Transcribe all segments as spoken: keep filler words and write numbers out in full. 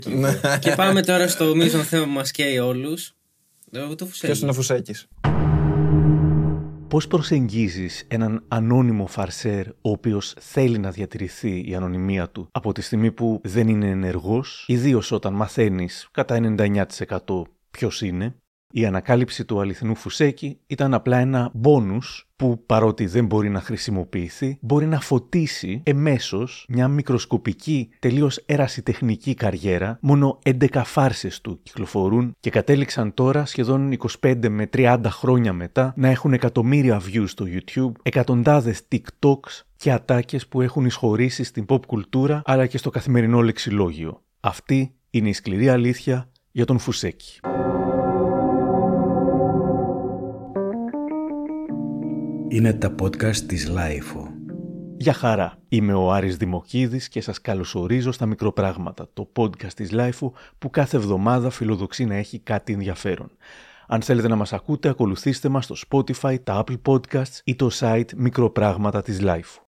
Και πάμε τώρα στο μείζον θέμα που μας καίει όλους. Ποιος είναι ο Φουσέκης? Πώς προσεγγίζεις έναν ανώνυμο φαρσέρ ο οποίος θέλει να διατηρηθεί η ανωνυμία του από τη στιγμή που δεν είναι ενεργός, ιδίως όταν μαθαίνεις κατά ενενήντα εννέα τοις εκατό ποιος είναι? Η ανακάλυψη του αληθινού Φουσέκη ήταν απλά ένα μπόνους που, παρότι δεν μπορεί να χρησιμοποιηθεί, μπορεί να φωτίσει εμέσως μια μικροσκοπική, τελείως ερασιτεχνική καριέρα. Μόνο έντεκα φάρσες του κυκλοφορούν και κατέληξαν τώρα, σχεδόν είκοσι πέντε με τριάντα χρόνια μετά, να έχουν εκατομμύρια views στο YouTube, εκατοντάδες TikToks και ατάκες που έχουν εισχωρήσει στην pop κουλτούρα αλλά και στο καθημερινό λεξιλόγιο. Αυτή είναι η σκληρή αλήθεια για τον Φουσέκη. Είναι τα podcast της Λάιφο. Γεια χαρά, είμαι ο Άρης Δημοκίδης και σας καλωσορίζω στα Μικροπράγματα, το podcast της Λάιφο που κάθε εβδομάδα φιλοδοξεί να έχει κάτι ενδιαφέρον. Αν θέλετε να μας ακούτε, ακολουθήστε μας στο Spotify, τα Apple Podcasts ή το site Μικροπράγματα της Λάιφο.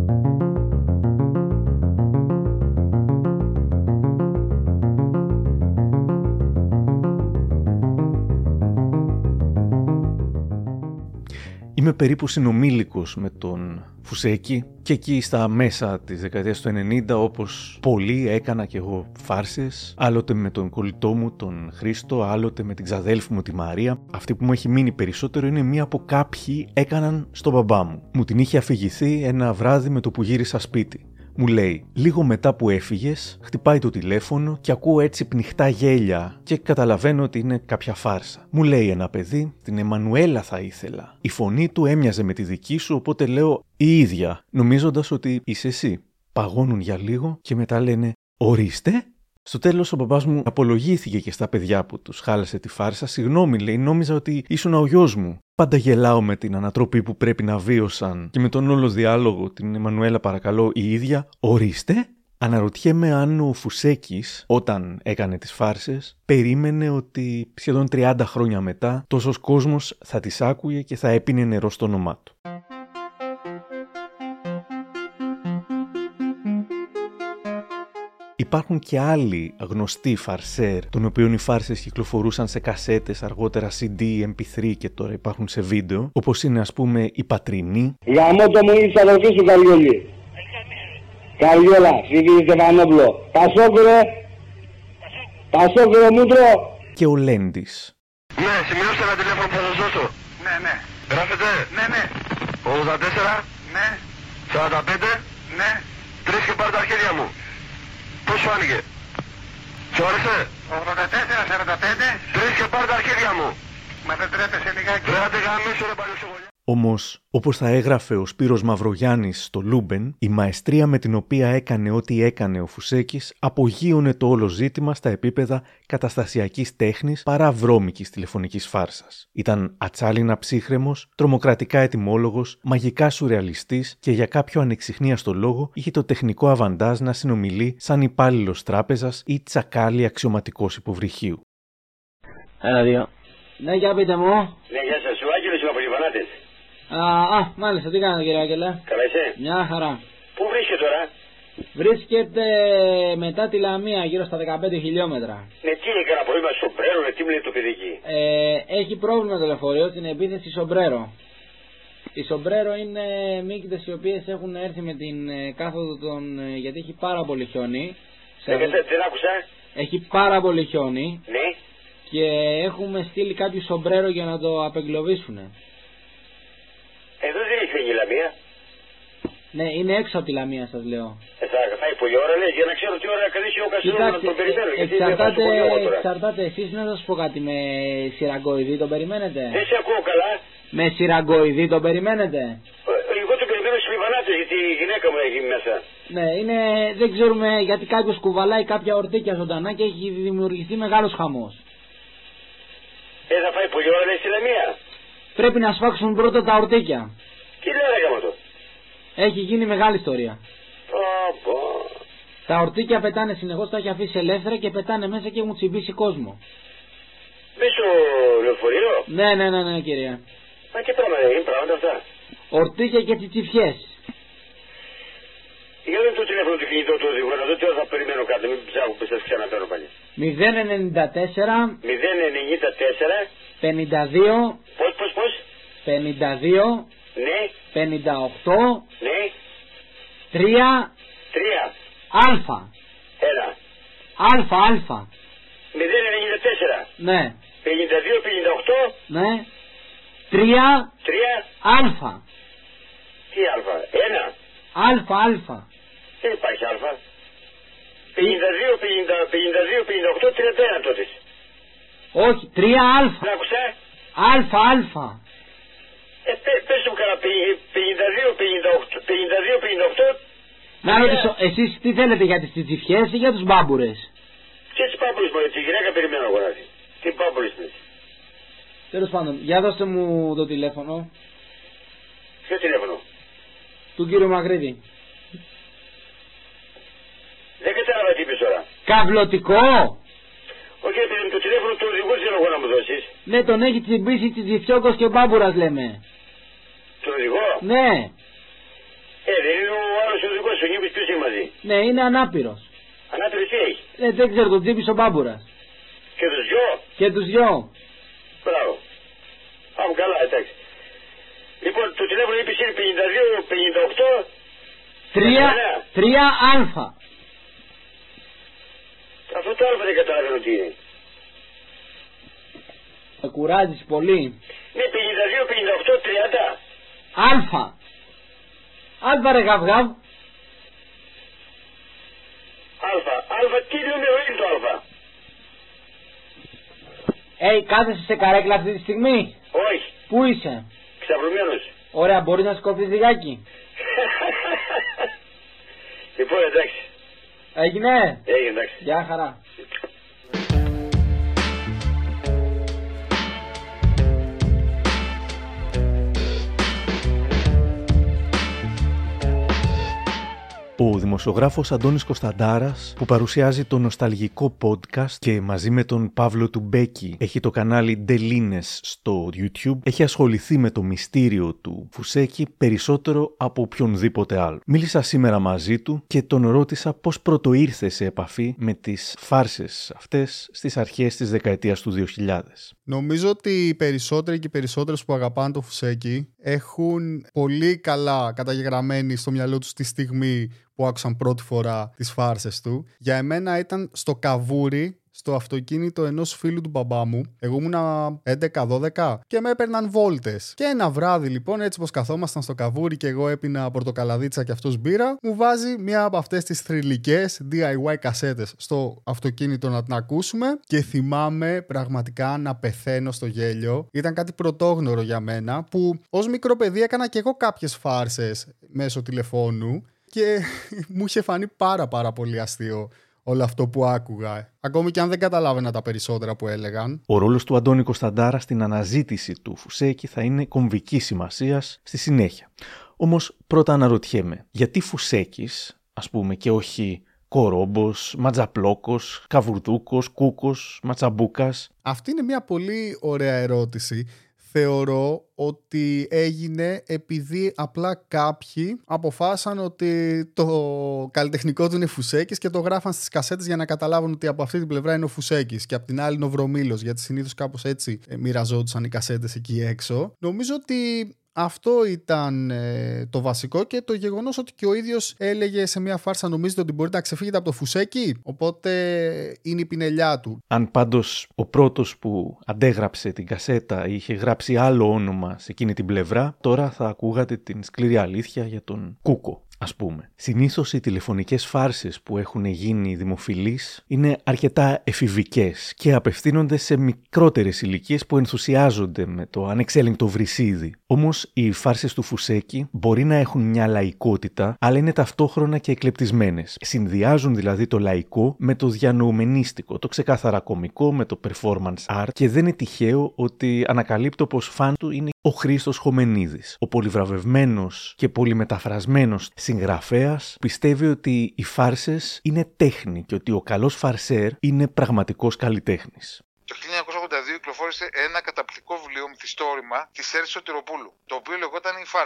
Είμαι περίπου συνομήλικος με τον Φουσέκη και εκεί στα μέσα της δεκαετίας του ενενήντα, όπως πολλοί, έκανα και εγώ φάρσες, άλλοτε με τον κολλητό μου τον Χρήστο, άλλοτε με την ξαδέλφη μου τη Μαρία. Αυτή που μου έχει μείνει περισσότερο είναι μία που κάποιοι έκαναν στον μπαμπά μου. Μου την είχε αφηγηθεί ένα βράδυ με το που γύρισα σπίτι. Μου λέει, λίγο μετά που έφυγες, χτυπάει το τηλέφωνο και ακούω έτσι πνιχτά γέλια και καταλαβαίνω ότι είναι κάποια φάρσα. Μου λέει ένα παιδί, την Εμμανουέλα θα ήθελα. Η φωνή του έμοιαζε με τη δική σου, οπότε λέω η ίδια, νομίζοντας ότι είσαι εσύ. Παγώνουν για λίγο και μετά λένε, ορίστε. Στο τέλος ο μπαμπάς μου απολογήθηκε και στα παιδιά που τους χάλασε τη φάρσα. Συγγνώμη, λέει, νόμιζα ότι ήσουν ο γιος μου. Πάντα γελάω με την ανατροπή που πρέπει να βίωσαν και με τον όλο διάλογο την Εμμανουέλα παρακαλώ η ίδια. Ορίστε. Αναρωτιέμαι αν ο Φουσέκης όταν έκανε τις φάρσες περίμενε ότι σχεδόν τριάντα χρόνια μετά τόσος κόσμος θα τις άκουγε και θα έπινε νερό στο όνομά του. Υπάρχουν και άλλοι γνωστοί φαρσέρ, των οποίων οι φάρσες κυκλοφορούσαν σε κασέτες, αργότερα σι ντι, εμ πι θρι και τώρα υπάρχουν σε βίντεο, όπως είναι ας πούμε η Πατρινή. Γαμώτο μου είσαι αδερφή σου Καριόλη. Καριόλα, Σιδή Στεφανόπουλο. Πασόκρε, Πασόκρε μούτρο. Και ο Λέντης. Ναι, σημειώστε ένα τηλέφωνο που θα σας δώσω. Ναι, ναι. Γράφετε. Ναι, ναι. ογδόντα τέσσερα. Ναι. σαράντα πέντε. Ναι. Τρεις και πάρε τα αρχίδια μου. Πώς σου άνοιγε? Σου άρεσε? ογδόντα τέσσερα σαράντα πέντε. Τρεις και πάρε τα αρχίδια μου. Μα δεν τρέπεσαι λιγάκι? Τρέπετε γαμίσου ρε παλιοσοβολιά. Όμως, όπως θα έγραφε ο Σπύρος Μαυρογιάννης στο Λούμπεν, η μαεστρία με την οποία έκανε ό,τι έκανε ο Φουσέκης απογείωνε το όλο ζήτημα στα επίπεδα καταστασιακής τέχνης παρά βρώμικης τηλεφωνικής φάρσας. Ήταν ατσάλινα ψύχρεμος, τρομοκρατικά ετοιμόλογος, μαγικά σουρεαλιστής και για κάποιο ανεξιχνίαστο λόγο είχε το τεχνικό αβαντάζ να συνομιλεί σαν υπάλληλος τράπεζας ή τσακάλι αξιωματικός υποβρυχίου. Ένα, δύο. Ναι, για πείτε μου. Ναι, γεια σας. Ο Άγγελος είμαι από Λιβανάτες. Α, α, μάλιστα, τι κάνετε κύριε Άγγελε? Καλά είσαι? Μια χαρά. Πού βρίσκεται τώρα? Βρίσκεται μετά τη Λαμία, γύρω στα δεκαπέντε χιλιόμετρα. Ναι, τι έκανα πρόβλημα σομπρέρο, ναι, τι μου λέει το παιδί εκεί? Ε, έχει πρόβλημα το λεωφορείο, την επίθεση σομπρέρο. Οι σομπρέρο είναι μύκητες οι οποίες έχουν έρθει με την κάθοδο των... γιατί έχει πάρα πολύ χιόνι. Δεν δεν άκουσα. Έχει πάρα πολύ χιόνι. Ναι. Και έχουμε στείλει κάποιο σομπρέρο για να το απεγκλωβίσουνε. Εδώ δεν έχει φύγει η Λαμία. Ναι, είναι έξω από τη Λαμία σας λέω. Ε, θα πάει πολλή ώρα λέει, για να ξέρω τι ώρα να κρατήσει ο Κασίνος να τον περιμένω. Εξαρτάται, εξαρτάται εσείς να σας πω κάτι, με σειραγκοειδή τον περιμένετε? Δεν σε ακούω καλά. Με σειραγκοειδή τον περιμένετε? Ε, εγώ τον περιμένω στις Λιβανάτες γιατί η γυναίκα μου έχει μέσα. Ναι, είναι, δεν ξέρουμε γιατί κάποιος κουβαλάει κάποια ορτίκια ζωντανά και έχει δημιουργηθεί μεγάλος χαμός. Ε, θα πάει πολλή ώρα λέει στη Λαμία. Πρέπει να σφάξουν πρώτα τα ορτίκια. Τι λέει ρε γάμο το? Έχει γίνει μεγάλη ιστορία. Oh, oh. Τα ορτίκια πετάνε συνεχώς, τα έχει αφήσει ελεύθερα και πετάνε μέσα και έχουν τσιμπήσει κόσμο. Μέσα στο λεωφορείο? Ναι, ναι, ναι, ναι, κυρία. Μα τι πράγματα είναι, πράγματα αυτά? Ορτίκια και τσιτσιφιές. Για δεν το τηλέφωνο του κινητό του οδηγού, να δω τι ώρα θα περιμένω κάτω, μην ψάχνω που σας ξαναπαίρνω πάλι. μηδέν ενενήντα τέσσερα μηδέν ενενήντα τέσσερα πενήντα δύο Πώς, πώς, πώς. πενήντα δύο Ναι. πενήντα οκτώ Ναι. τρία τρία Αλφα. Ένα. Αλφα, αλφα. μηδέν ενενήντα τέσσερα Ναι. πενήντα δύο πενήντα οκτώ Ναι. τρία τρία Αλφα. Τι αλφα. Ένα. Αλφα, αλφα. Δεν υπάρχει αλφα. πενήντα δύο πενήντα οκτώ τριάντα ένα τότε. Όχι, τρία Αλφα. Δεν άκουσα. Αλφα, αλφα. Ε, πέ, πες μου καλά, πενήντα δύο πενήντα οκτώ. Να ρωτήσω, εσείς τι θέλετε, για τις τσιτσιφιές ή για τους μπάμπουρες? Και τις πάμπουρες μου, τη γυναίκα περιμένω εγώ να δει. Τι πάμπουρες είναι. Τέλος πάντων, για δώστε μου το τηλέφωνο Ποιο τηλέφωνο? του κύριου Μαγρίδη. Δεν κατάλαβα τι είπες τώρα. Καυλωτικό. Όχι, επειδή το τηλέφωνο του οδηγού θέλω εγώ να μου δώσεις. Ναι, τον έχει τσιμπήσει τσιτσιφιόκος και μπάμπουρας, λέμε. Το οδηγό? Ναι. Ε, δεν είναι ο άλλος οδηγός, ο Νίκος ποιος είναι μαζί? Ναι, είναι ανάπηρος. Ανάπηρος τι έχει? Ε, δεν ξέρω, τον τσίπησε ο μπάμπουρας. Και τους δυο? Και τους δυο. Μπράβο. Πάμε καλά, εντάξει. Λοιπόν, το τηλέφωνο είπες είναι πενήντα δύο πενήντα οκτώ τρία Αλφα. Αυτό το αλφα δεν καταλαβαίνω τι είναι. Με κουράζεις πολύ. Ναι, πενήντα δύο πενήντα οκτώ τριάντα Αλφα. Αλφα ρε γαυγάβ. Αλφα. Αλφα, τι νούμερο είναι το αλφα? Ε, κάθεσαι σε καρέκλα αυτή τη στιγμή? Όχι. Πού είσαι? Ξαπλωμένος. Ωραία, μπορείς να σκόφεις λιγάκι? Λοιπόν, εντάξει. Έγινε? Έγινε, εντάξει. Γεια χαρά. Ο δημοσιογράφος Αντώνης Κωνσταντάρας, που παρουσιάζει το νοσταλγικό podcast και μαζί με τον Παύλο Τουμπέκη έχει το κανάλι Ντελίνες στο YouTube, έχει ασχοληθεί με το μυστήριο του Φουσέκη περισσότερο από οποιονδήποτε άλλο. Μίλησα σήμερα μαζί του και τον ρώτησα πώς πρωτοήρθε σε επαφή με τις φάρσες αυτές στις αρχές της δεκαετίας του δύο χιλιάδες. Νομίζω ότι οι περισσότεροι και οι περισσότερες που αγαπάνε το Φουσέκη έχουν πολύ καλά καταγεγραμμένη στο μυαλό τους τη στιγμή που άκουσαν πρώτη φορά τις φάρσες του. Για εμένα ήταν στο Καβούρι, στο αυτοκίνητο ενός φίλου του μπαμπά μου. Εγώ ήμουν έντεκα δώδεκα και με έπαιρναν βόλτες. Και ένα βράδυ λοιπόν, έτσι πως καθόμασταν στο Καβούρι και εγώ έπινα πορτοκαλαδίτσα και αυτός μπύρα, μου βάζει μία από αυτές τις θρυλικές ντι άι γουάι κασέτες στο αυτοκίνητο να την ακούσουμε και θυμάμαι πραγματικά να πεθαίνω στο γέλιο. Ήταν κάτι πρωτόγνωρο για μένα, που ως μικρό παιδί έκανα και εγώ κάποιες φάρσες μέσω τηλεφώνου και μου είχε φανεί πάρα πάρα πολύ αστείο όλο αυτό που άκουγα, ακόμη και αν δεν καταλάβαινα τα περισσότερα που έλεγαν. Ο ρόλος του Αντώνη Κωνσταντάρα στην αναζήτηση του Φουσέκη θα είναι κομβικής σημασίας στη συνέχεια. Όμως πρώτα αναρωτιέμαι, γιατί Φουσέκης, ας πούμε, και όχι Κορόμπος, Ματζαπλόκος, Καβουρδούκος, Κούκος, Ματσαμπούκας? Αυτή είναι μια πολύ ωραία ερώτηση. Θεωρώ ότι έγινε επειδή απλά κάποιοι αποφάσισαν ότι το καλλιτεχνικό του είναι Φουσέκης και το γράφαν στις κασέτες για να καταλάβουν ότι από αυτή την πλευρά είναι ο Φουσέκης και από την άλλη είναι ο Βρωμήλος, γιατί συνήθως κάπως έτσι μοιραζόντουσαν οι κασέτες εκεί έξω. Νομίζω ότι αυτό ήταν ε, το βασικό, και το γεγονός ότι και ο ίδιος έλεγε σε μια φάρσα, νομίζετε ότι μπορείτε να ξεφύγετε από το Φουσέκι, οπότε είναι η πινελιά του. Αν πάντως ο πρώτος που αντέγραψε την κασέτα είχε γράψει άλλο όνομα σε εκείνη την πλευρά, τώρα θα ακούγατε την σκληρή αλήθεια για τον Κούκο, ας πούμε. Συνήθως οι τηλεφωνικές φάρσες που έχουν γίνει δημοφιλείς είναι αρκετά εφηβικές και απευθύνονται σε μικρότερες ηλικίες που ενθουσιάζονται με το ανεξέλεγκτο βρυσίδι. Όμως οι φάρσες του Φουσέκη μπορεί να έχουν μια λαϊκότητα, αλλά είναι ταυτόχρονα και εκλεπτισμένες. Συνδυάζουν δηλαδή το λαϊκό με το διανοουμενίστικο, το ξεκάθαρα κωμικό με το performance art, και δεν είναι τυχαίο ότι ανακαλύπτω πως φαν του είναι ο Χρήστος Χομενίδης, ο πολυβραβευμένος και πολυμεταφρασμένος συγγραφέας, πιστεύει ότι οι φάρσες είναι τέχνη και ότι ο καλός φαρσέρ είναι πραγματικός καλλιτέχνης. Το χίλια εννιακόσια ογδόντα δύο κυκλοφόρησε ένα καταπληκτικό βιβλίο, μυθιστόρημα της Έρης Σωτηροπούλου, το οποίο λεγόταν Η Φάρσα.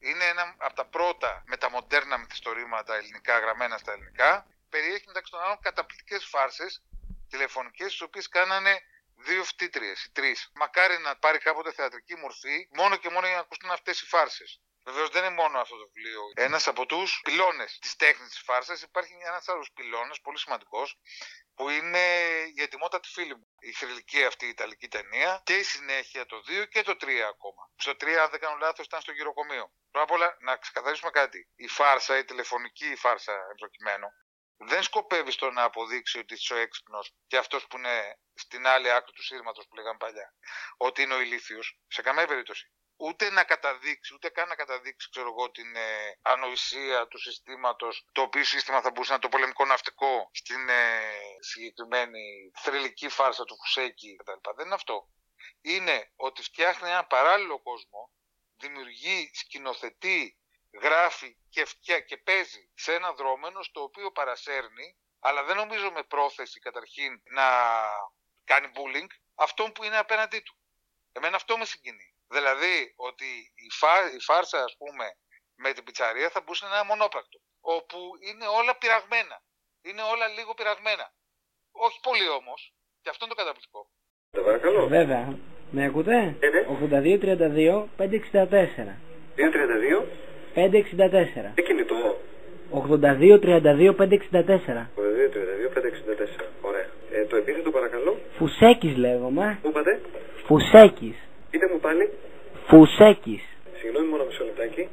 Είναι ένα από τα πρώτα μεταμοντέρνα μυθιστορήματα ελληνικά, γραμμένα στα ελληνικά. Περιέχει μεταξύ των άλλων καταπληκτικές φάρσες τηλεφωνικές, τις οποίες κάνανε δύο φτήτριες ή τρεις. Μακάρι να πάρει κάποτε θεατρική μορφή, μόνο και μόνο για να ακουστούν αυτές οι φάρσες. Βεβαίως δεν είναι μόνο αυτό το βιβλίο. Ένας από τους πυλώνες της τέχνης της φάρσας, υπάρχει ένας άλλος πυλώνας, πολύ σημαντικός, που είναι η ετοιμότατη φίλη μου. Η θρυλική αυτή η ιταλική ταινία και η συνέχεια το δύο και το τρία ακόμα. Στο τρία, αν δεν κάνω λάθος, ήταν στο γυροκομείο. Πρώτα απ' όλα να ξεκαθαρίσουμε κάτι. Η φάρσα, η τηλεφωνική φάρσα προκειμένου, δεν σκοπεύει στο να αποδείξει ότι είσαι ο έξυπνος και αυτός που είναι στην άλλη άκρη του σύρματος που λέγαμε παλιά, ότι είναι ο ηλίθιος, σε καμία περίπτωση. Ούτε να καταδείξει, ούτε καν να καταδείξει, ξέρω εγώ, την ε, ανοησία του συστήματος, το οποίο σύστημα θα μπορούσε να είναι το πολεμικό ναυτικό στην ε, συγκεκριμένη θρυλική φάρσα του Φουσέκη κτλ. Δεν είναι αυτό. Είναι ότι φτιάχνει ένα παράλληλο κόσμο, δημιουργεί, σκηνοθετεί, γράφει και, φτιά, και παίζει σε ένα δρόμενο στο οποίο παρασέρνει, αλλά δεν νομίζω με πρόθεση καταρχήν να κάνει bullying αυτόν που είναι απέναντί του. Εμένα αυτό με συγκινεί. Δηλαδή ότι η, φά, η φάρσα, ας πούμε, με την πιτσαρία θα μπορούσε να είναι ένα μονόπρακτο, όπου είναι όλα πειραγμένα. Είναι όλα λίγο πειραγμένα. Όχι πολύ όμως, και αυτό είναι το καταπληκτικό. Το παρακαλώ. Βέβαια. Με ακούτε? Ε, ναι. ογδόντα δύο τριάντα δύο πεντακόσια εξήντα τέσσερα. δύο τριάντα δύο πεντακόσια εξήντα τέσσερα. Τι κινητό? ογδόντα δύο τριάντα δύο πεντακόσια εξήντα τέσσερα. ογδόντα δύο τριάντα δύο πεντακόσια εξήντα τέσσερα. Ωραία. Ε, το επίθετο παρακαλώ. Φουσέκης λέγομαι. Πού είπατε? Φουσέκης. Πείτε μου πάλι. Φουσέκης. Συγγνώμη, μόνο μισό λεπτάκι.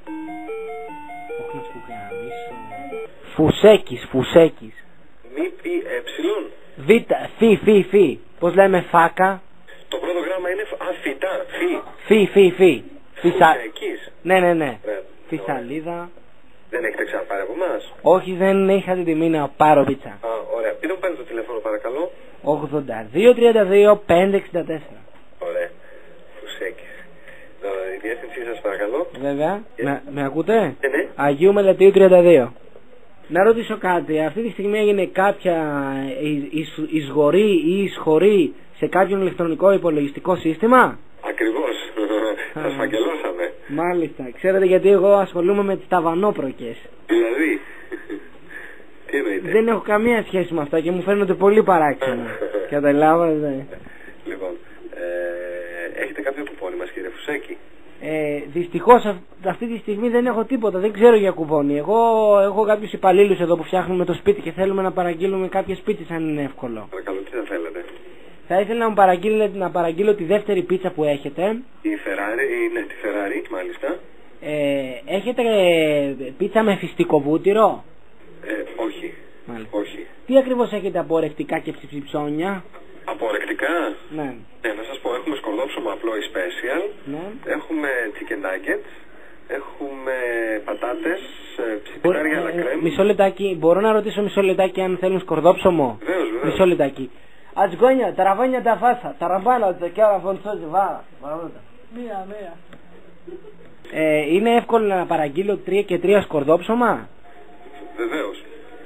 Όχι να σου γραμμίσω. Φουσέκης, Φουσέκης. Μη πι έψιλον. Β, φι, φι, φι. Πώς λέμε φάκα? Το πρώτο γράμμα είναι α, φυτά, φι. Φι, φι, φι. Φουσέκης. Ναι, ναι, ναι. Ναι. Φυσαλίδα. Δεν έχετε ξαναπάρει από εμάς? Όχι, δεν είχα την τιμή να πάρω πίτσα. Α, ωραία. Πείτε μου πάλι το τηλέφωνο παρακαλώ. ογδόντα δύο τριάντα δύο πεντακόσια εξήντα τέσσερα. Ωραία. Φουσέκης. Η διεύθυνσή σας παρακαλώ. Βέβαια. Με, με ακούτε? Ε, ναι. Αγίου Μελετίου τριάντα δύο. Να ρωτήσω κάτι. Αυτή τη στιγμή έγινε κάποια εισ, εισγορή ή εισχωρή σε κάποιον ηλεκτρονικό υπολογιστικό σύστημα? Ακριβώς. Σας φακελώσαμε. Μάλιστα. Ξέρετε γιατί εγώ ασχολούμαι με τις ταβανόπροκες. Δηλαδή. Τι εννοείται? Δεν έχω καμία σχέση με αυτά και μου φαίνονται πολύ παράξενα. Καταλάβατε? Λοιπόν, ε, έχετε κάποιο κουπόνι μας κύριε Φουσέκη? Ε, δυστυχώς αυτή τη στιγμή δεν έχω τίποτα, δεν ξέρω για κουπόνι. Εγώ έχω κάποιους υπαλλήλους εδώ που φτιάχνουμε το σπίτι και θέλουμε να παραγγείλουμε κάποιες πίτσες αν είναι εύκολο. Παρακαλώ, τι θα θέλετε? Θα ήθελα να μου παραγγείλετε, να παραγγείλω τη δεύτερη πίτσα που έχετε. Η Ferrari, είναι τη Ferrari μάλιστα. Ε, έχετε πίτσα με φιστικό βούτυρο? Ε, όχι. Μάλιστα. Όχι. Τι ακριβώς έχετε από ορεκτικά και ψιψιψώνια? Από ορεκτικά? Ναι. Ε, να σας πω, έχουμε σκορδόψωμα απλό ή special. Ναι. Έχουμε chicken nuggets. Έχουμε πατάτες, ψιπιτάρια αλλά κρέμ. Μισό λεπτάκι, μπορώ να ρωτήσω μισό λεπτάκι αν θέλουν σκορδόψωμο? Βεβαίως, βεβαίως. Μισό λεπτάκι. Ατζγόνια, ταραβάνια τα φάσα, ταραμπάνα, τα κιάρα φωντσόζι, βάρα. Μία, μία. Ε, είναι εύκολο να παραγγείλω τρία και τρία σκορδόψωμα? Βεβαίως.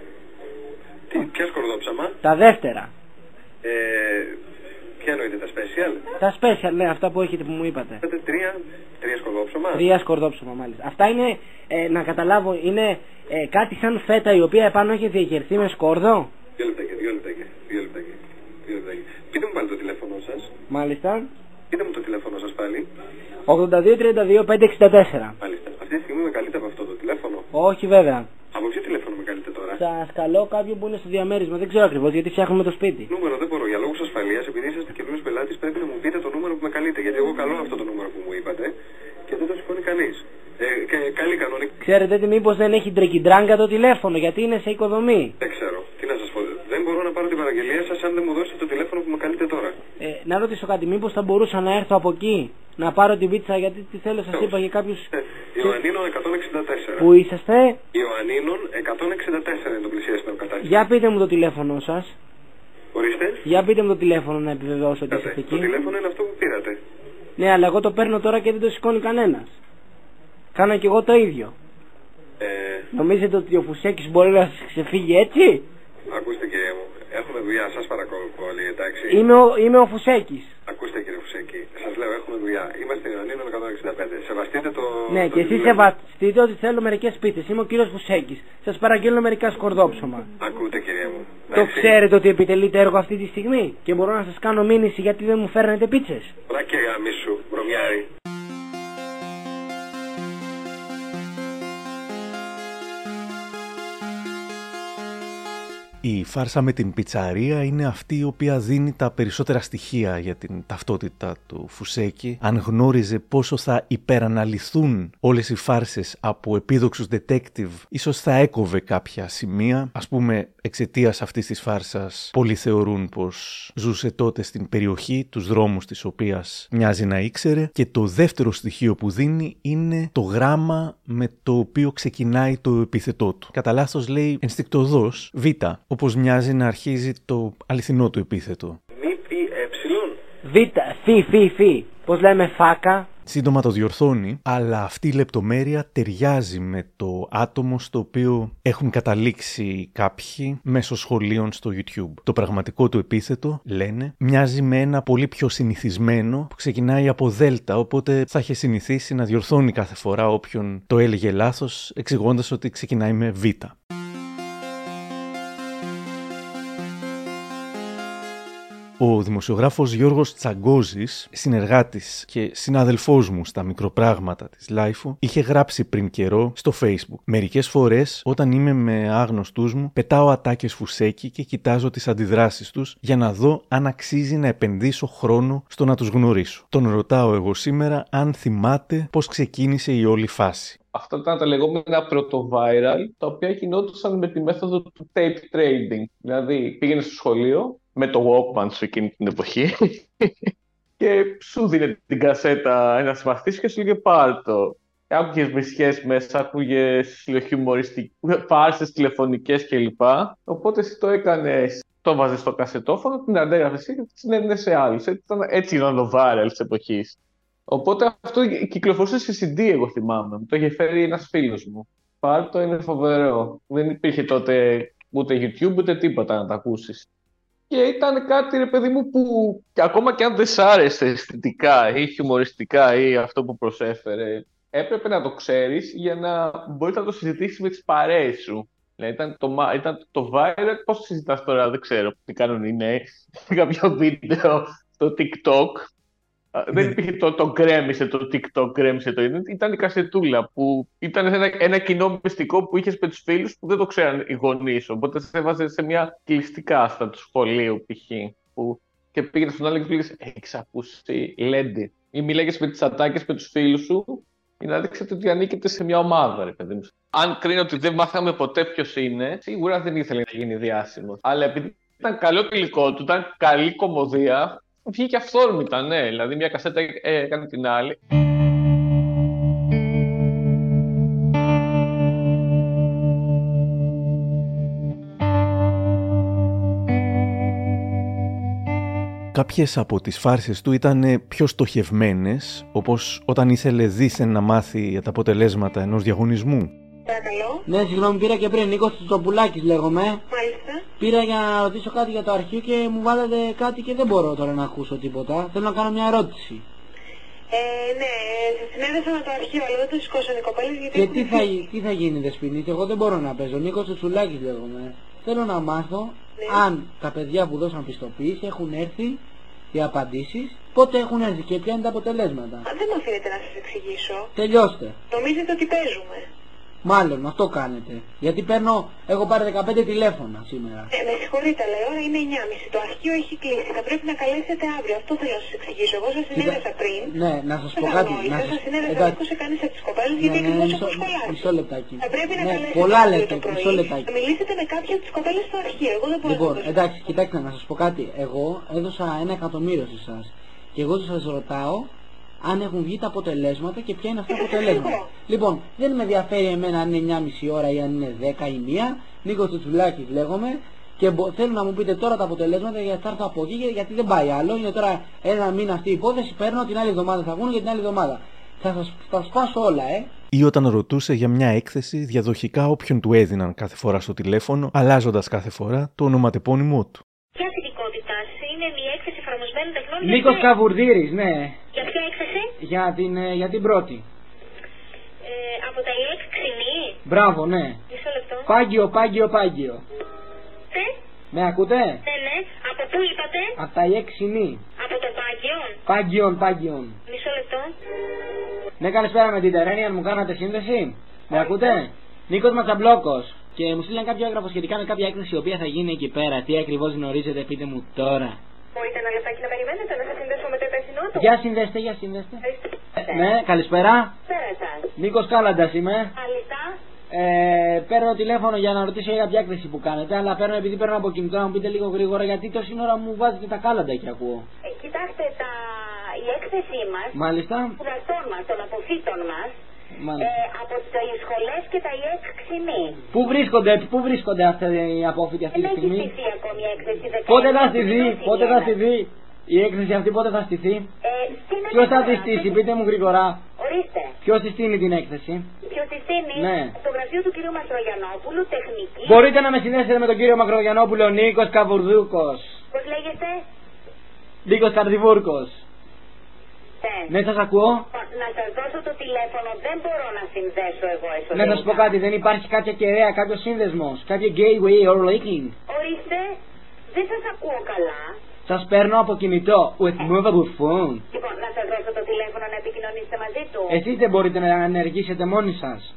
Τι, ποια σκορδόψαμα? Τα δεύτερα. Ε, ποια εννοείται, τα special? Τα special, ναι, αυτά που έχετε που μου είπατε. Έχετε τρία, τρία σκορδόψαμα? Τρία σκορδόψωμα, μάλιστα. Αυτά είναι, ε, να καταλάβω, είναι ε, κάτι σαν φέτα η οποία επάνω έχει διαγερθεί με σκόρδο. Δύο λεπτάκια, δύο λεπτάκια, δύο λεπτάκια, δύο λεπτάκια. Πείτε μου πάλι το τηλέφωνο σας. Μάλιστα. Πείτε μου το τηλέφωνο σας πάλι. ογδόντα δύο τριάντα δύο πεντακόσια εξήντα τέσσερα. Μάλιστα. Αυτή τη στιγμή με καλείτε από αυτό το τηλέφωνο? Όχι βέβαια. Από ποιο τηλέφωνο με καλείτε τώρα? Σας καλώ κάποιον που είναι στο διαμέρισμα, δεν ξέρω ακριβώς γιατί φτιάχνουμε το σπίτι. Νούμερο δεν μπορώ, για λόγους ασφαλείας, επειδή είσαστε καινούριος πελάτης πρέπει να μου πείτε το νούμερο που με καλείτε. Γιατί εγώ καλώ αυτό το νούμερο που μου είπατε και δεν το σηκώνει κανείς. Ε, και καλή κανονική. Ξέρετε τι, μήπως δεν έχει τρεκιντράγκα το τηλέφωνο, γιατί είναι σε οικοδομή. Δεν ξέρω. Τι να σας πω. Δεν μπορώ να πάρω την παραγγελία σας αν δεν μου δώσετε το τηλέφωνο που με καλείτε τώρα. Ε, να ρωτήσω κάτι, μήπως θα μπορούσα να έρθω από εκεί να πάρω την πίτσα, γιατί τι θέλω, σας είπα για κάποιους. Ε, Ιωαννίνων εκατόν εξήντα τέσσερα. Πού είσαστε? Ιωαννίνων εκατόν εξήντα τέσσερα είναι το πλησιέστερο κατάστημα. Για πείτε μου το τηλέφωνο σας. Ορίστε. Για πείτε μου το τηλέφωνο να επιβεβαιώσω ότι είστε εκεί. Το τηλέφωνο είναι αυτό που πήρατε. Ναι, αλλά εγώ το παίρνω τώρα και δεν το σηκώνει κανένας. Κάνω κι εγώ το ίδιο. Ε... Νομίζετε ότι ο Φουσέκης μπορεί να ξεφύγει έτσι? Ακούστε κύριε μου, έχουμε δουλειά, σας παρακαλώ πολύ, εντάξει. Είμαι ο, είμαι ο Φουσέκης. Ακούστε κύριε Φουσέκη, σας λέω έχουμε δουλειά. Είμαστε Ιωαννίνων εκατόν εξήντα πέντε. Σεβαστείτε το... Ναι, και εσείς σεβαστείτε ότι θέλω μερικές πίτσες. Είμαι ο κύριος Φουσέκης. Σας παραγγέλνω μερικά σκορδόψωμα. Ακούτε, κυρία μου. Το ξέρετε ότι επιτελείτε έργο αυτή τη στιγμή και μπορώ να σας κάνω μήνυση γιατί δεν μου φέρνετε πίτσες. Μπρά και γαμίσου, βρωμιάρη. Η φάρσα με την πιτσαρία είναι αυτή η οποία δίνει τα περισσότερα στοιχεία για την ταυτότητα του Φουσέκη. Αν γνώριζε πόσο θα υπεραναλυθούν όλες οι φάρσες από επίδοξους detective, ίσως θα έκοβε κάποια σημεία. Ας πούμε, εξαιτίας αυτής της φάρσας, πολλοί θεωρούν πως ζούσε τότε στην περιοχή, τους δρόμους της οποίας μοιάζει να ήξερε. Και το δεύτερο στοιχείο που δίνει είναι το γράμμα με το οποίο ξεκινάει το επίθετό του. Κατά λάθος λέει ενστικτωδώς Β, όπως μοιάζει να αρχίζει το αληθινό του επίθετο. Β, φι, φι, φι. Πώς λέμε φάκα. Σύντομα το διορθώνει, αλλά αυτή η λεπτομέρεια ταιριάζει με το άτομο στο οποίο έχουν καταλήξει κάποιοι μέσω σχολείων στο YouTube. Το πραγματικό του επίθετο, λένε, μοιάζει με ένα πολύ πιο συνηθισμένο που ξεκινάει από δέλτα, οπότε θα είχε συνηθίσει να διορθώνει κάθε φορά όποιον το έλεγε λάθος, εξηγώντας ότι ξεκινάει με Β. Ο δημοσιογράφος Γιώργος Τσαγκώζης, συνεργάτης και συναδελφός μου στα μικροπράγματα της Λάιφο, είχε γράψει πριν καιρό στο Facebook. Μερικές φορές, όταν είμαι με άγνωστούς μου, πετάω ατάκες Φουσέκη και κοιτάζω τις αντιδράσεις τους για να δω αν αξίζει να επενδύσω χρόνο στο να τους γνωρίσω. Τον ρωτάω εγώ σήμερα αν θυμάται πώς ξεκίνησε η όλη φάση. Αυτά ήταν τα λεγόμενα πρωτο-viral, τα οποία γινόντουσαν με τη μέθοδο του tape trading. Δηλαδή, πήγαινε στο σχολείο με το Walkman σου εκείνη την εποχή και σου δίνε την κασέτα ένα συμμαθής και σου λέγε πάρ' το. Άκουγες μισιές μέσα, άκουγες χιουμοριστικές, φάρσες τηλεφωνικές κλπ. Οπότε εσύ το έκανες, το βάζες στο κασετόφωνο, την αντέγραφες και την συνέδινες σε άλλους. Έτσι ήταν το viral της εποχής. Οπότε αυτό κυκλοφορούσε σε σι ντι, εγώ θυμάμαι. Το είχε φέρει ένας φίλος μου. Πάρ' το, είναι φοβερό. Δεν υπήρχε τότε ούτε YouTube ούτε τίποτα να τα ακούσεις. Και ήταν κάτι, ρε παιδί μου, που ακόμα και αν δεν σ' άρεσε αισθητικά ή χιουμοριστικά ή αυτό που προσέφερε, έπρεπε να το ξέρεις για να μπορείς να το συζητήσεις με τις παρέες σου. Δηλαδή, ήταν το, ήταν το viral, πώς το συζητάς τώρα, δεν ξέρω τι κάνουν οι νέοι. Κάποιο βίντεο στο TikTok. Δεν υπήρχε το, το γκρέμισε το TikTok, γκρέμισε το ίντερνετ. Ήταν η κασετούλα που ήταν ένα, ένα κοινό μυστικό που είχες με τους φίλους που δεν το ξέραν οι γονείς. Οπότε σε έβαζε σε μια κλειστή κάστα του σχολείου π.χ. Που... Και πήγαινε στον άλλο και του λέγες έχεις ακούσει Λέντι. Ή μιλάγες με τις ατάκες με τους φίλους σου για να δείξετε ότι ανήκετε σε μια ομάδα, ρε παιδί μου. Αν κρίνω ότι δεν μάθαμε ποτέ ποιος είναι, σίγουρα δεν ήθελε να γίνει διάσημος. Αλλά επειδή ήταν καλό το υλικό του, ήταν καλή κωμωδία. Βγήκε αυθόρμητα, ναι. Δηλαδή, μια κασέτα έκανε την άλλη. Κάποιες από τις φάρσες του ήταν πιο στοχευμένες, όπως όταν ήθελε δήθεν να μάθει τα αποτελέσματα ενός διαγωνισμού. Παρακαλώ. Ναι, συγγνώμη, πήρα και πριν. Νίκος Τσοπουλάκης λέγομαι. Μάλιστα. Πήρα για να ρωτήσω κάτι για το αρχείο και μου βάλατε κάτι και δεν μπορώ τώρα να ακούσω τίποτα. Θέλω να κάνω μια ερώτηση. Ε, ναι, σε συνέδεσα με το αρχείο, αλλά δεν το σηκώσαν οι κοπέλες γιατί... Και τι θα, τι θα γίνει, Δεσποινής, εγώ δεν μπορώ να παίζω. Νίκος Τσοπουλάκης λέγομαι. Θέλω να μάθω ναι. αν τα παιδιά που δώσαν πιστοποίηση έχουν έρθει οι απαντήσεις, πότε έχουν έρθει και ποια είναι τα αποτελέσματα. Α, δεν με αφήνετε να σας εξηγήσω. Τελειώστε. Νομίζετε ότι παίζουμε. Μάλλον, αυτό κάνετε. Γιατί παίρνω, έχω πάρει δεκαπέντε τηλέφωνα σήμερα. Ε, με συγχωρείτε, αλλά η ώρα είναι εννιά και μισή. Το αρχείο έχει κλείσει. Θα πρέπει να καλέσετε αύριο. Αυτό θέλω να σας εξηγήσω. Εγώ σας συνέδεσα πριν. Ναι, να σας πω κάτι. Να σας συνέδεσα πριν που σε κανείς από τις κοπέλες, γιατί ακριβώς έχω σχολάσει. Μισό λεπτάκι. Θα πρέπει να ναι, καλέσετε πολλά αύριο λεπτά, το πρωί. Μισό λεπτάκι. Να μιλήσετε με κάποια από τις κοπέλες στο αρχείο. Εγώ δεν μπορώ λοιπόν, να Λοιπόν, εντάξει, κοιτάξτε να σας πω κάτι. Εγώ έδωσα ένα εκατομμύριο σε εσάς. Και εγώ σας ρωτάω αν έχουν βγει τα αποτελέσματα και ποια είναι αυτά τα αποτελέσματα. Λοιπόν, δεν με ενδιαφέρει εμένα αν είναι εννιά και μισή ώρα ή αν είναι δέκα ή μία. Νίκος Τσουλάκης λέγομαι και θέλω να μου πείτε τώρα τα αποτελέσματα γιατί θα έρθω από εκεί γιατί δεν πάει άλλο. Είναι τώρα ένα μήνα αυτή η υπόθεση, παίρνω την άλλη εβδομάδα θα βγουν για την άλλη εβδομάδα. Θα σας θα σπάσω όλα, ε. Ή όταν ρωτούσε για μια έκθεση διαδοχικά όποιον του έδιναν κάθε φορά στο τηλέφωνο, αλλάζοντας κάθε φορά το ονοματεπώνυμό του. Ποια θετικότητα είναι η έκθεση εφαρμοσμένων τεχνών. Νίκος Καβουρδίρης, ναι. Για ποια έκθεση? Για την, για την πρώτη. Από τα ι εξ ξινή. Μπράβο, ναι. Μισό λεπτό. Πάγκιο, πάγκιο, πάγκιο. Τι? Με ακούτε? Ναι, ναι. Από πού είπατε? Από τα ι εξ ξινή. Από το Πάγκιον. Πάγκιον, πάγκιον. Μισό λεπτό. Ναι, καλησπέρα με την Τερένια, μου κάνατε σύνδεση. Με ακούτε? Νίκος Ματσαμπλόκος. Και μου στείλαν κάποιο έγγραφο σχετικά με κάποια έκθεση η οποία θα γίνει εκεί πέρα. Τι ακριβώς γνωρίζετε, πείτε μου τώρα. Μπορείτε ένα λεπτάκι να περιμένετε να σας συνδέσω με το υπεύθυνό του. Για συνδέστε, για συνδέστε. Ε, ναι, καλησπέρα. Πέρα εσάς. Νίκος Κάλαντας είμαι. Αλήθεια. Ε, παίρνω τηλέφωνο για να ρωτήσω για κάποια έκθεση που κάνετε, αλλά παίρνω επειδή παίρνω από κινητό να μου πείτε λίγο γρήγορα γιατί τόση ώρα μου βάζετε τα κάλαντα και ακούω. Ε, κοιτάξτε, τα... η έκθεσή μας, Μάλιστα. των σπουδαστών μας, των αποφύτων μας, ε, από τις σχολές και τα ι εξ ξινή. Πού βρίσκονται, πού βρίσκονται αυτοί οι απόφοιτοι αυτή τη στιγμή? Δεν έχει στηθεί ακόμη η έκθεση. Πότε θα στηθεί, πότε θα στηθεί η έκθεση αυτή, πότε θα στηθεί? Ε, Ποιος θα τη στήσει, πείτε μου γρήγορα. Ορίστε. Ποιος τη στείνει την έκθεση? Ποιος τη στείνει? Ναι. Στο γραφείο του κυρίου Μαστρογιαννόπουλου, τεχνική. Μπορείτε να με συνδέσετε με τον κύριο Μακρογιαννόπουλο, Νίκος Καβουρδούκος. Πώς λέγεστε? Νίκος Καρδιβούρκος. Ναι. Ναι, σας ακούω. Να σας δώσω το τηλέφωνο, δεν μπορώ να συνδέσω εγώ εσωτερικά. Να σας πω κάτι, δεν υπάρχει κάποια κεραία, κάποιο σύνδεσμος, κάποιο gateway or linking? Ορίστε, δεν σας ακούω καλά. Σας παίρνω από κινητό, with movable phone. Λοιπόν, να σας δώσω το τηλέφωνο να επικοινωνήσετε μαζί του. Εσείς δεν μπορείτε να ενεργήσετε μόνοι σας?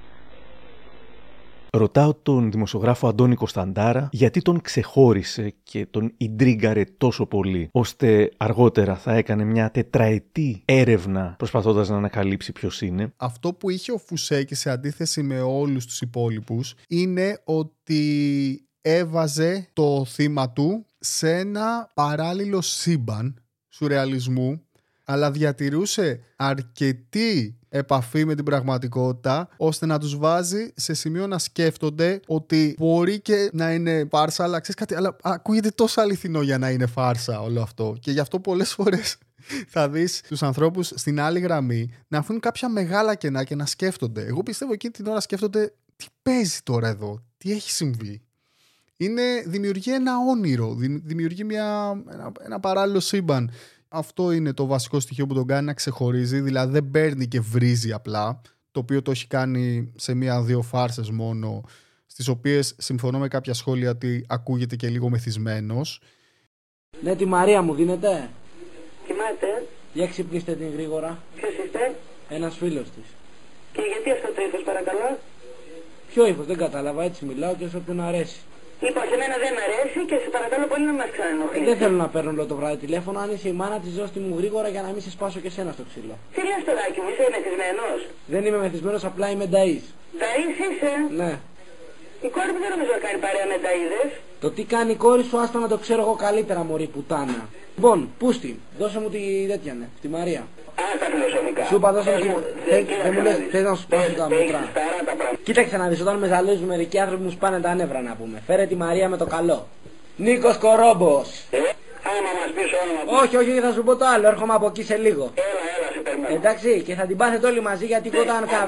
Ρωτάω τον δημοσιογράφο Αντώνη Κωνσταντάρα γιατί τον ξεχώρισε και τον ιντρίγκαρε τόσο πολύ, ώστε αργότερα θα έκανε μια τετραετή έρευνα προσπαθώντας να ανακαλύψει ποιος είναι. Αυτό που είχε ο Φουσέκης σε αντίθεση με όλους τους υπόλοιπους είναι ότι έβαζε το θύμα του σε ένα παράλληλο σύμπαν σουρεαλισμού, αλλά διατηρούσε αρκετή επαφή με την πραγματικότητα ώστε να τους βάζει σε σημείο να σκέφτονται ότι μπορεί και να είναι φάρσα, αλλά ξέρεις κάτι, αλλά ακούγεται τόσο αληθινό για να είναι φάρσα όλο αυτό. Και γι' αυτό πολλές φορές θα δεις τους ανθρώπους στην άλλη γραμμή να αφήνουν κάποια μεγάλα κενά και να σκέφτονται. Εγώ πιστεύω εκείνη την ώρα σκέφτονται τι παίζει τώρα εδώ, τι έχει συμβεί. Είναι, δημιουργεί ένα όνειρο, δημιουργεί μια, ένα, ένα παράλληλο σύμπαν. Αυτό είναι το βασικό στοιχείο που τον κάνει να ξεχωρίζει, δηλαδή δεν παίρνει και βρίζει απλά, το οποίο το έχει κάνει σε μία-δύο φάρσες μόνο, στις οποίες συμφωνώ με κάποια σχόλια ότι ακούγεται και λίγο μεθυσμένος. Ναι, τη Μαρία μου δίνετε. Κοιμάται. Για ξυπνήστε την γρήγορα. Ποιος είστε? Ένας φίλος της. Και γιατί αυτό το ύφος παρακαλώ? Ποιο ύφος, δεν κατάλαβα, έτσι μιλάω και σε όποιον αρέσει. Λοιπόν, σε μένα δεν μ' αρέσει και σε παρακαλώ πολύ να μας ξαναενοχλείς. Ε, δεν θέλω να παίρνω όλο το βράδυ τηλέφωνο. Αν είσαι η μάνα της, δώσ' τη μου γρήγορα για να μην σε σπάσω και σένα στο ξύλο. Τι λες τωράκι μου, είσαι μεθυσμένος? Δεν είμαι μεθυσμένος, απλά είμαι νταΐς. Νταΐς είσαι? Ναι. Η κόρη μου δεν νομίζω να κάνει παρέα με νταΐδες. Το τι κάνει η κόρη σου, άστα να το ξέρω εγώ καλύτερα, μωρή πουτάνα. Λοιπόν, πούστη, δώσε μου τη τέτοια, ναι, τη Μαρία. Α, τα φιλοσοφικά. Σου είπα, δώσε μου τη... Δεν μου λες, θες να σου σπάσω τα μούτρα. Κοίταξε να δεις, όταν με ζαλίζουν μερικοί άνθρωποι μου σπάνε τα νεύρα να πούμε. Φέρε τη Μαρία με το καλό. Νίκος Κορόμπος. Ε, άμα μας πεις όνομα. Όχι, όχι, θα σου πω το άλλο, έρχομαι από εκεί σε λίγο. Έλα, έλα, σε περιμένω. Εντάξει, και θα την πάθετε όλοι μαζί γιατί ε, όταν κα...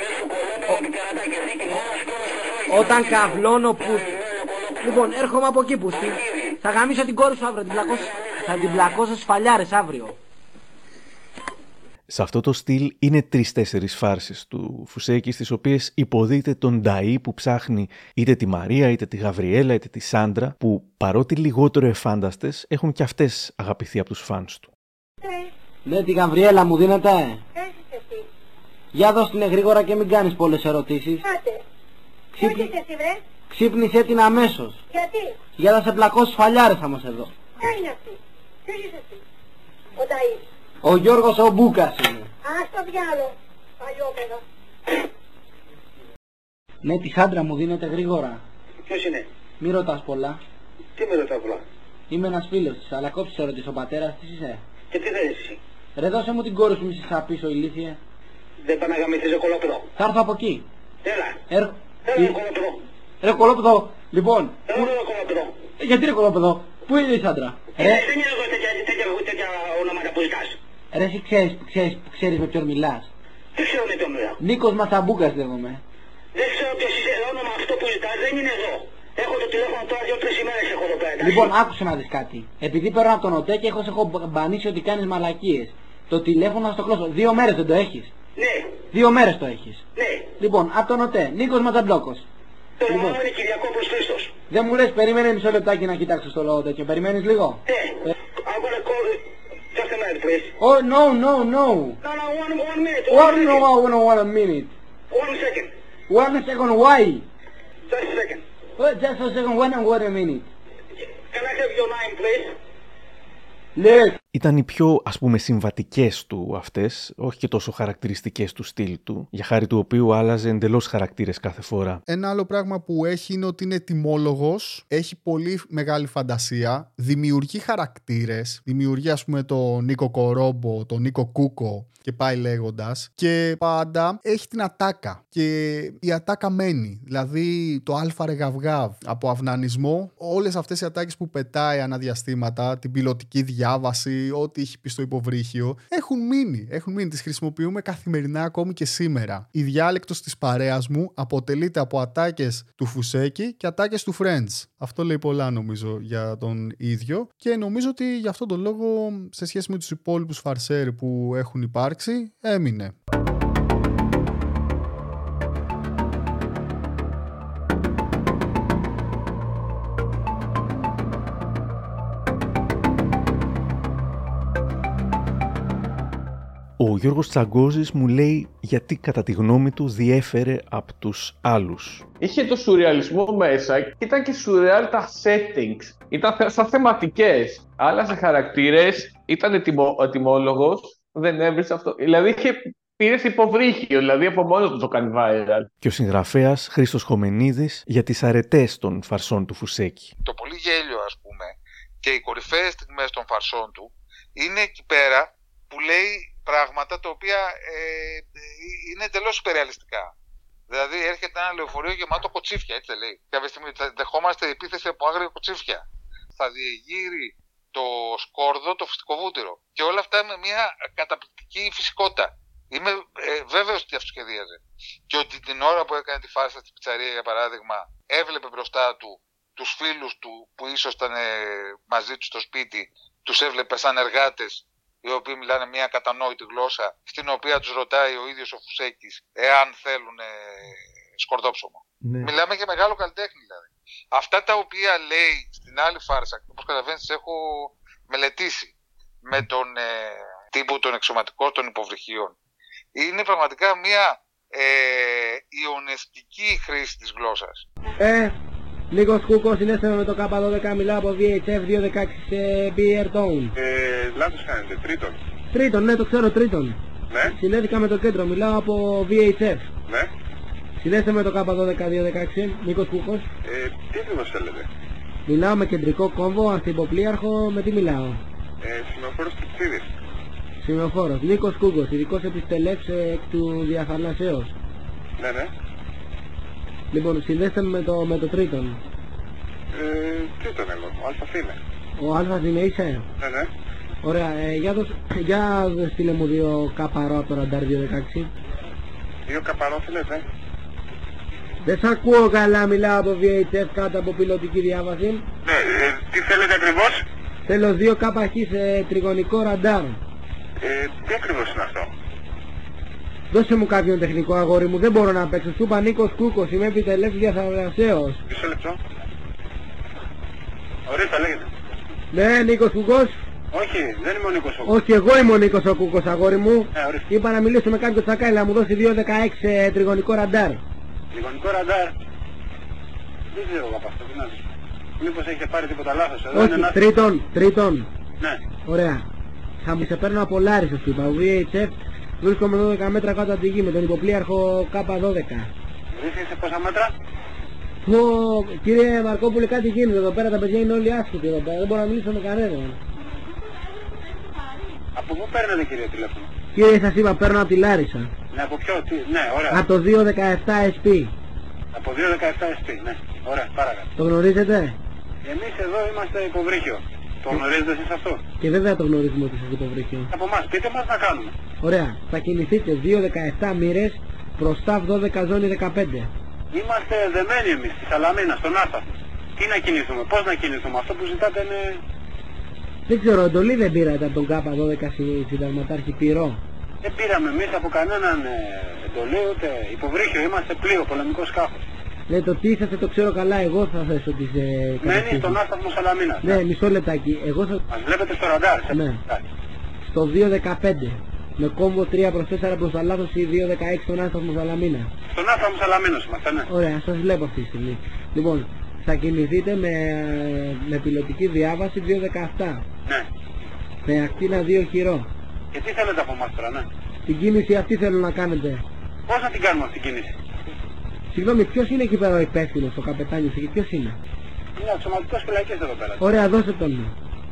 Όταν καβλώνω που... Λοιπόν, έρχομαι από εκεί που... Θα γαμίσω την κόρη σου αύριο, την πλακώσω... θα την πλακώσω στις φαλιάρες αύριο. Σε αυτό το στυλ είναι τρεις-τέσσερις φάρσες του Φουσέκη, στις οποίες υποδείται τον Νταΐ που ψάχνει είτε τη Μαρία, είτε τη Γαβριέλα, είτε τη Σάντρα, που παρότι λιγότερο εφάνταστες έχουν και αυτές αγαπηθεί από τους φανς του. Ναι, τη Γαβριέλα μου δίνετε. Για δώσ' την γρήγορα και μην κάνεις πολλές ερωτήσεις. Άτε. Ξύπνη... Ποιος είσαι εσύ, βρε? Ξύπνησέ την αμέσως. Γιατί? Για να σε πλακώσεις φαλιάρες θα μας εδώ. Ποια είναι αυτή? Ποιος είσαι εσύ? Ο Νταΐς. Ο Γιώργος ο Μπούκας είναι. Ας το διάλο, παλιόπαιδα. Ναι, τη Σάντρα μου δίνετε γρήγορα. Ποιος είναι? Μη ρωτάς πολλά. Τι με ρωτάς πολλά? Είμαι ένας φίλος της, αλλά κόψεις ερωτήσεις, ο πατέρας της είσαι. Και τι θέλεις εσύ? Ρε δώσε μου την κόρη σου, μη σε σαπίσω ηλίθιε. Δεν πάνε να γαμηθείς, ρε κολόπεδο. Θα έρθω από εκεί. Έλα. Έρ... Έλα, ρε κολόπεδο. Ρε κολόπεδο, λοιπόν. Έλα, ρε κολόπεδο. Γιατί ρε κολόπεδο, πού είναι η Σάντρα? Ε, δεν είναι εγώ τέτοια ονόματα που ζητάς. Ρε εσύ ξέρεις, ξέρεις, ξέρεις με ποιον μιλάς? Δεν ξέρω με ποιον μιλάω. Νίκος Ματσαμπούκας λέγομαι. Δεν ξέρω ποιος είσαι, όνομα αυτό που ζητάς δεν είναι εδώ. Έχω το τηλέφωνο τώρα δύο-τρεις ημέρες έχω εδώ πέρα. Λοιπόν, άκουσε να δεις κάτι. Επειδή παίρνω από τον ΟΤΕ και έχω, σε έχω μπανίσει ότι κάνεις μαλακίες. Το τηλέφωνο να στο κλώσω. Δύο μέρες δεν το έχεις? Ναι. Δύο μέρες το έχεις. Ναι. Λοιπόν, από τον ΟΤΕ, Νίκος Ματζαμπλόκος. Το όνομα Λοιπόν. μου είναι Κυριακόπουλος Χρήστος. Δεν μου λες, περίμενε μισό λεπτάκι να κοιτάξω στο λόγο τέτοιο. Περιμένεις λίγο. Ναι. I'm gonna call it. Just a minute, please. Oh, no, no, no. No, no, one, one minute. One, One no, second. no, one minute. One second. One second, why? Just a second. Oh, just a second, one and one a minute. Can I have your name, please? Λες. Ήταν οι πιο, ας πούμε, συμβατικές του αυτές, όχι και τόσο χαρακτηριστικές του στυλ του, για χάρη του οποίου άλλαζε εντελώς χαρακτήρες κάθε φορά. Ένα άλλο πράγμα που έχει είναι ότι είναι τιμόλογος, έχει πολύ μεγάλη φαντασία, δημιουργεί χαρακτήρες, δημιουργεί ας πούμε τον Νίκο Κορόμπο, τον Νίκο Κούκο και πάει λέγοντας, και πάντα έχει την ατάκα και η ατάκα μένει, δηλαδή το αλφα ρε γαυγάβ από αυνανισμό, όλες αυτές οι ατάκες που πετάει αναδιαστήματα, την πιλωτική διάβαση, ό,τι έχει πει στο υποβρύχιο, έχουν μείνει, έχουν μείνει, τις χρησιμοποιούμε καθημερινά ακόμη και σήμερα. Η διάλεκτος της παρέας μου αποτελείται από ατάκες του Φουσέκη και ατάκες του Friends. Αυτό λέει πολλά νομίζω για τον ίδιο και νομίζω ότι γι' αυτόν τον λόγο σε σχέση με τους υπόλοιπους φαρσέρ που έχουν υπάρξει έμεινε. Ο Γιώργος Τσαγκώζης μου λέει γιατί κατά τη γνώμη του διέφερε από τους άλλους. Είχε το σουρεαλισμό μέσα και ήταν και σουρεάλ τα settings. Ήταν σαν θεματικές. Άλλαζε χαρακτήρες, ήταν ετοιμο, ετοιμόλογος, δεν έβρισε αυτό. Δηλαδή είχε πήρες υποβρύχιο, δηλαδή από μόνο του το κάνει viral. Και ο συγγραφέας Χρήστος Χομενίδης για τις αρετές των φαρσών του Φουσέκη. Το πολύ γέλιο, ας πούμε, και οι κορυφαίες στιγμές των φαρσών του είναι εκεί πέρα που λέει πράγματα τα οποία ε, είναι εντελώς υπερρεαλιστικά. Δηλαδή έρχεται ένα λεωφορείο γεμάτο κοτσίφια, έτσι λέει. Κάποια στιγμή θα δεχόμαστε επίθεση από άγρια κοτσίφια. Θα διεγείρει το σκόρδο, το φυστικοβούτυρο. Και όλα αυτά με μια καταπληκτική φυσικότητα. Είμαι ε, βέβαιος ότι αυτοσχεδίαζε. Και ότι την ώρα που έκανε τη φάρσα στην πιτσαρία, για παράδειγμα, έβλεπε μπροστά του τους φίλους του που ίσως ήταν ε, μαζί του στο σπίτι, τους έβλεπε σαν εργάτες, οι οποίοι μιλάνε μια κατανόητη γλώσσα, στην οποία τους ρωτάει ο ίδιος ο Φουσέκης εάν θέλουν ε, σκορδόψωμο. Ναι. Μιλάμε για μεγάλο καλλιτέχνη δηλαδή. Αυτά τα οποία λέει στην άλλη φάρσα, όπως καταλαβαίνεις, έχω μελετήσει με τον ε, τύπο των εξωματικών των υποβρυχίων. Είναι πραγματικά μια ε, ιονεστική χρήση της γλώσσας. Ε, Νίκος Κούκος, συνέστημα με το Κάπα δώδεκα, μιλάω από βι έιτς εφ διακόσια δεκαέξι σε Beer Tone. Ε, λάθος κάνετε, τρίτον. Τρίτον, ναι, το ξέρω, τρίτον. Ναι. Συνέθηκα με το κέντρο, μιλάω από βι έιτς εφ. Ναι. Συνέστε με το Κάπα δώδεκα διακόσια δεκαέξι, Νίκος Κούκος. Ε, τι ακριβώς θέλετε? Μιλάω με κεντρικό κόμβο, ανθυποπλοίαρχο, με τι μιλάω? Ε, σημεοφόρος Κυψίδης. Σημεοφόρος, Νίκος Κούκος, ειδικός επιστελεύς εκ του Διαφανασέως. Ναι, ναι. Λοιπόν, συνδέστε με το, με το τρίτον. Ε, τρίτον εγώ, ο Αλφας είμαι. Ο Αλφας είναι, είσαι? Ναι, ναι. Ωραία, ε, για, το, για στείλε μου δύο καπαρό από το ραντάρ διακόσια δεκαέξι. Δύο καπαρό θέλετε? Δεν σ' ακούω καλά, μιλάω από βι έιτς εφ κάτω από πιλωτική διάβαση. Ναι, ε, τι θέλετε ακριβώς? Θέλω δύο καπαχή σε τριγωνικό ραντάρ. Ε, τι ακριβώς είναι αυτό? Δώσε μου κάποιον τεχνικό, αγόρι μου, δεν μπορώ να παίξω. Σου είπα Νίκος Κούκος, είμαι επιτελεύς Διαφανασέως. Μισό λεπτό. Ορίστε, λέγεται. Ναι, Νίκος Κούκος. Όχι, δεν είμαι ο Νίκος ο Κούκος. Όχι, εγώ είμαι ο Νίκος ο Κούκος, αγόρι μου. Ναι, ορίστε. Είπα να μιλήσω με κάποιον τσακάλι να μου δώσει δύο δεκαέξι σε τριγωνικό ραντάρ. Τριγωνικό ραντάρ. Δεν ξέρω εγώ από αυτό, τι να δεις. Μήπως έχετε πάρει τίποτα λάθος εδώ? Όχι, ένα... τρίτον, τρίτον. Ναι. Ωραία. Θα μου σε παίρνω από Λάρισσα, σου είπα, ο βι έιτς εφ. Βρίσκομαι δώδεκα μέτρα κάτω από τη γη με τον υποπλοίαρχο Κάπα δώδεκα. Βρίσκεσαι πόσα μέτρα? Πω, κύριε Μαρκόπουλε, κάτι γίνεται εδώ πέρα, τα παιδιά είναι όλοι άσχετοι εδώ πέρα, δεν μπορώ να μιλήσω με κανέναν. Από πού παίρνετε, κύριε, τηλέφωνο? Κύριε, σας είπα, παίρνω από τη Λάρισσα. Ναι, από ποιο, τι, ναι, ωραία. Από το δύο δεκαεπτά ες πι. Από δύο δεκαεπτά ες πι, ναι, ωραία, παρακαλώ. Το γνωρίζετε? Εμείς εδώ είμαστε υποβρύχιο. Το γνωρίζετε εσείς αυτό? Και βέβαια το γνωρίζουμε ότι είστε υποβρύχιο. Από εμάς, πείτε μας να κάνουμε. Ωραία, θα κινηθείτε δύο δεκαεπτά μοίρες προς ταφ δώδεκα ζώνη δεκαπέντε. Είμαστε δεμένοι εμείς στη Σαλαμίνα, στον Άσταφο. Τι να κινηθούμε, πώς να κινηθούμε, αυτό που ζητάτε είναι... Δεν ξέρω, εντολή δεν πήρατε από τον Κάπα δώδεκα συνταγματάρχη Πυρό? Δεν πήραμε εμείς από κανέναν ε, εντολή ούτε υποβρύχιο, είμαστε πλοίο, πολεμικό σκάφος. Ναι, το τι είσαστε το ξέρω καλά, εγώ θα θέσω τις ε, μένει στον άσταθμο Σαλαμίνας. Ναι, μισό λεπτάκι. Εγώ θα... Μας βλέπετε στο ραντάρ. Σε... Ναι. Στο δύο δεκαπέντε. Με κόμβο τρία προς τέσσερα προς τα λάθος ή δύο δεκαέξι στον άσταθμο Σαλαμίνα. Στον άσταθμο Σαλαμίνος είμαστε, ναι. Ωραία, σας βλέπω αυτή τη στιγμή. Λοιπόν, θα κινηθείτε με, με πιλωτική διάβαση δύο δεκαεπτά. Ναι. Με ακτίνα δύο χειρό. Και τι θέλετε από εμάς τώρα, ναι. Την κίνηση αυτή θέλω να κάνετε. Πώς θα την κάνουμε αυτή την κίνηση? Συγγνώμη, ποιος είναι εκεί πέρα ο υπεύθυνος, ο καπετάνιος εκεί, ποιος είναι? Είναι ο σωματικός φυλακής εδώ πέρα. Ωραία, δώσε τον μου.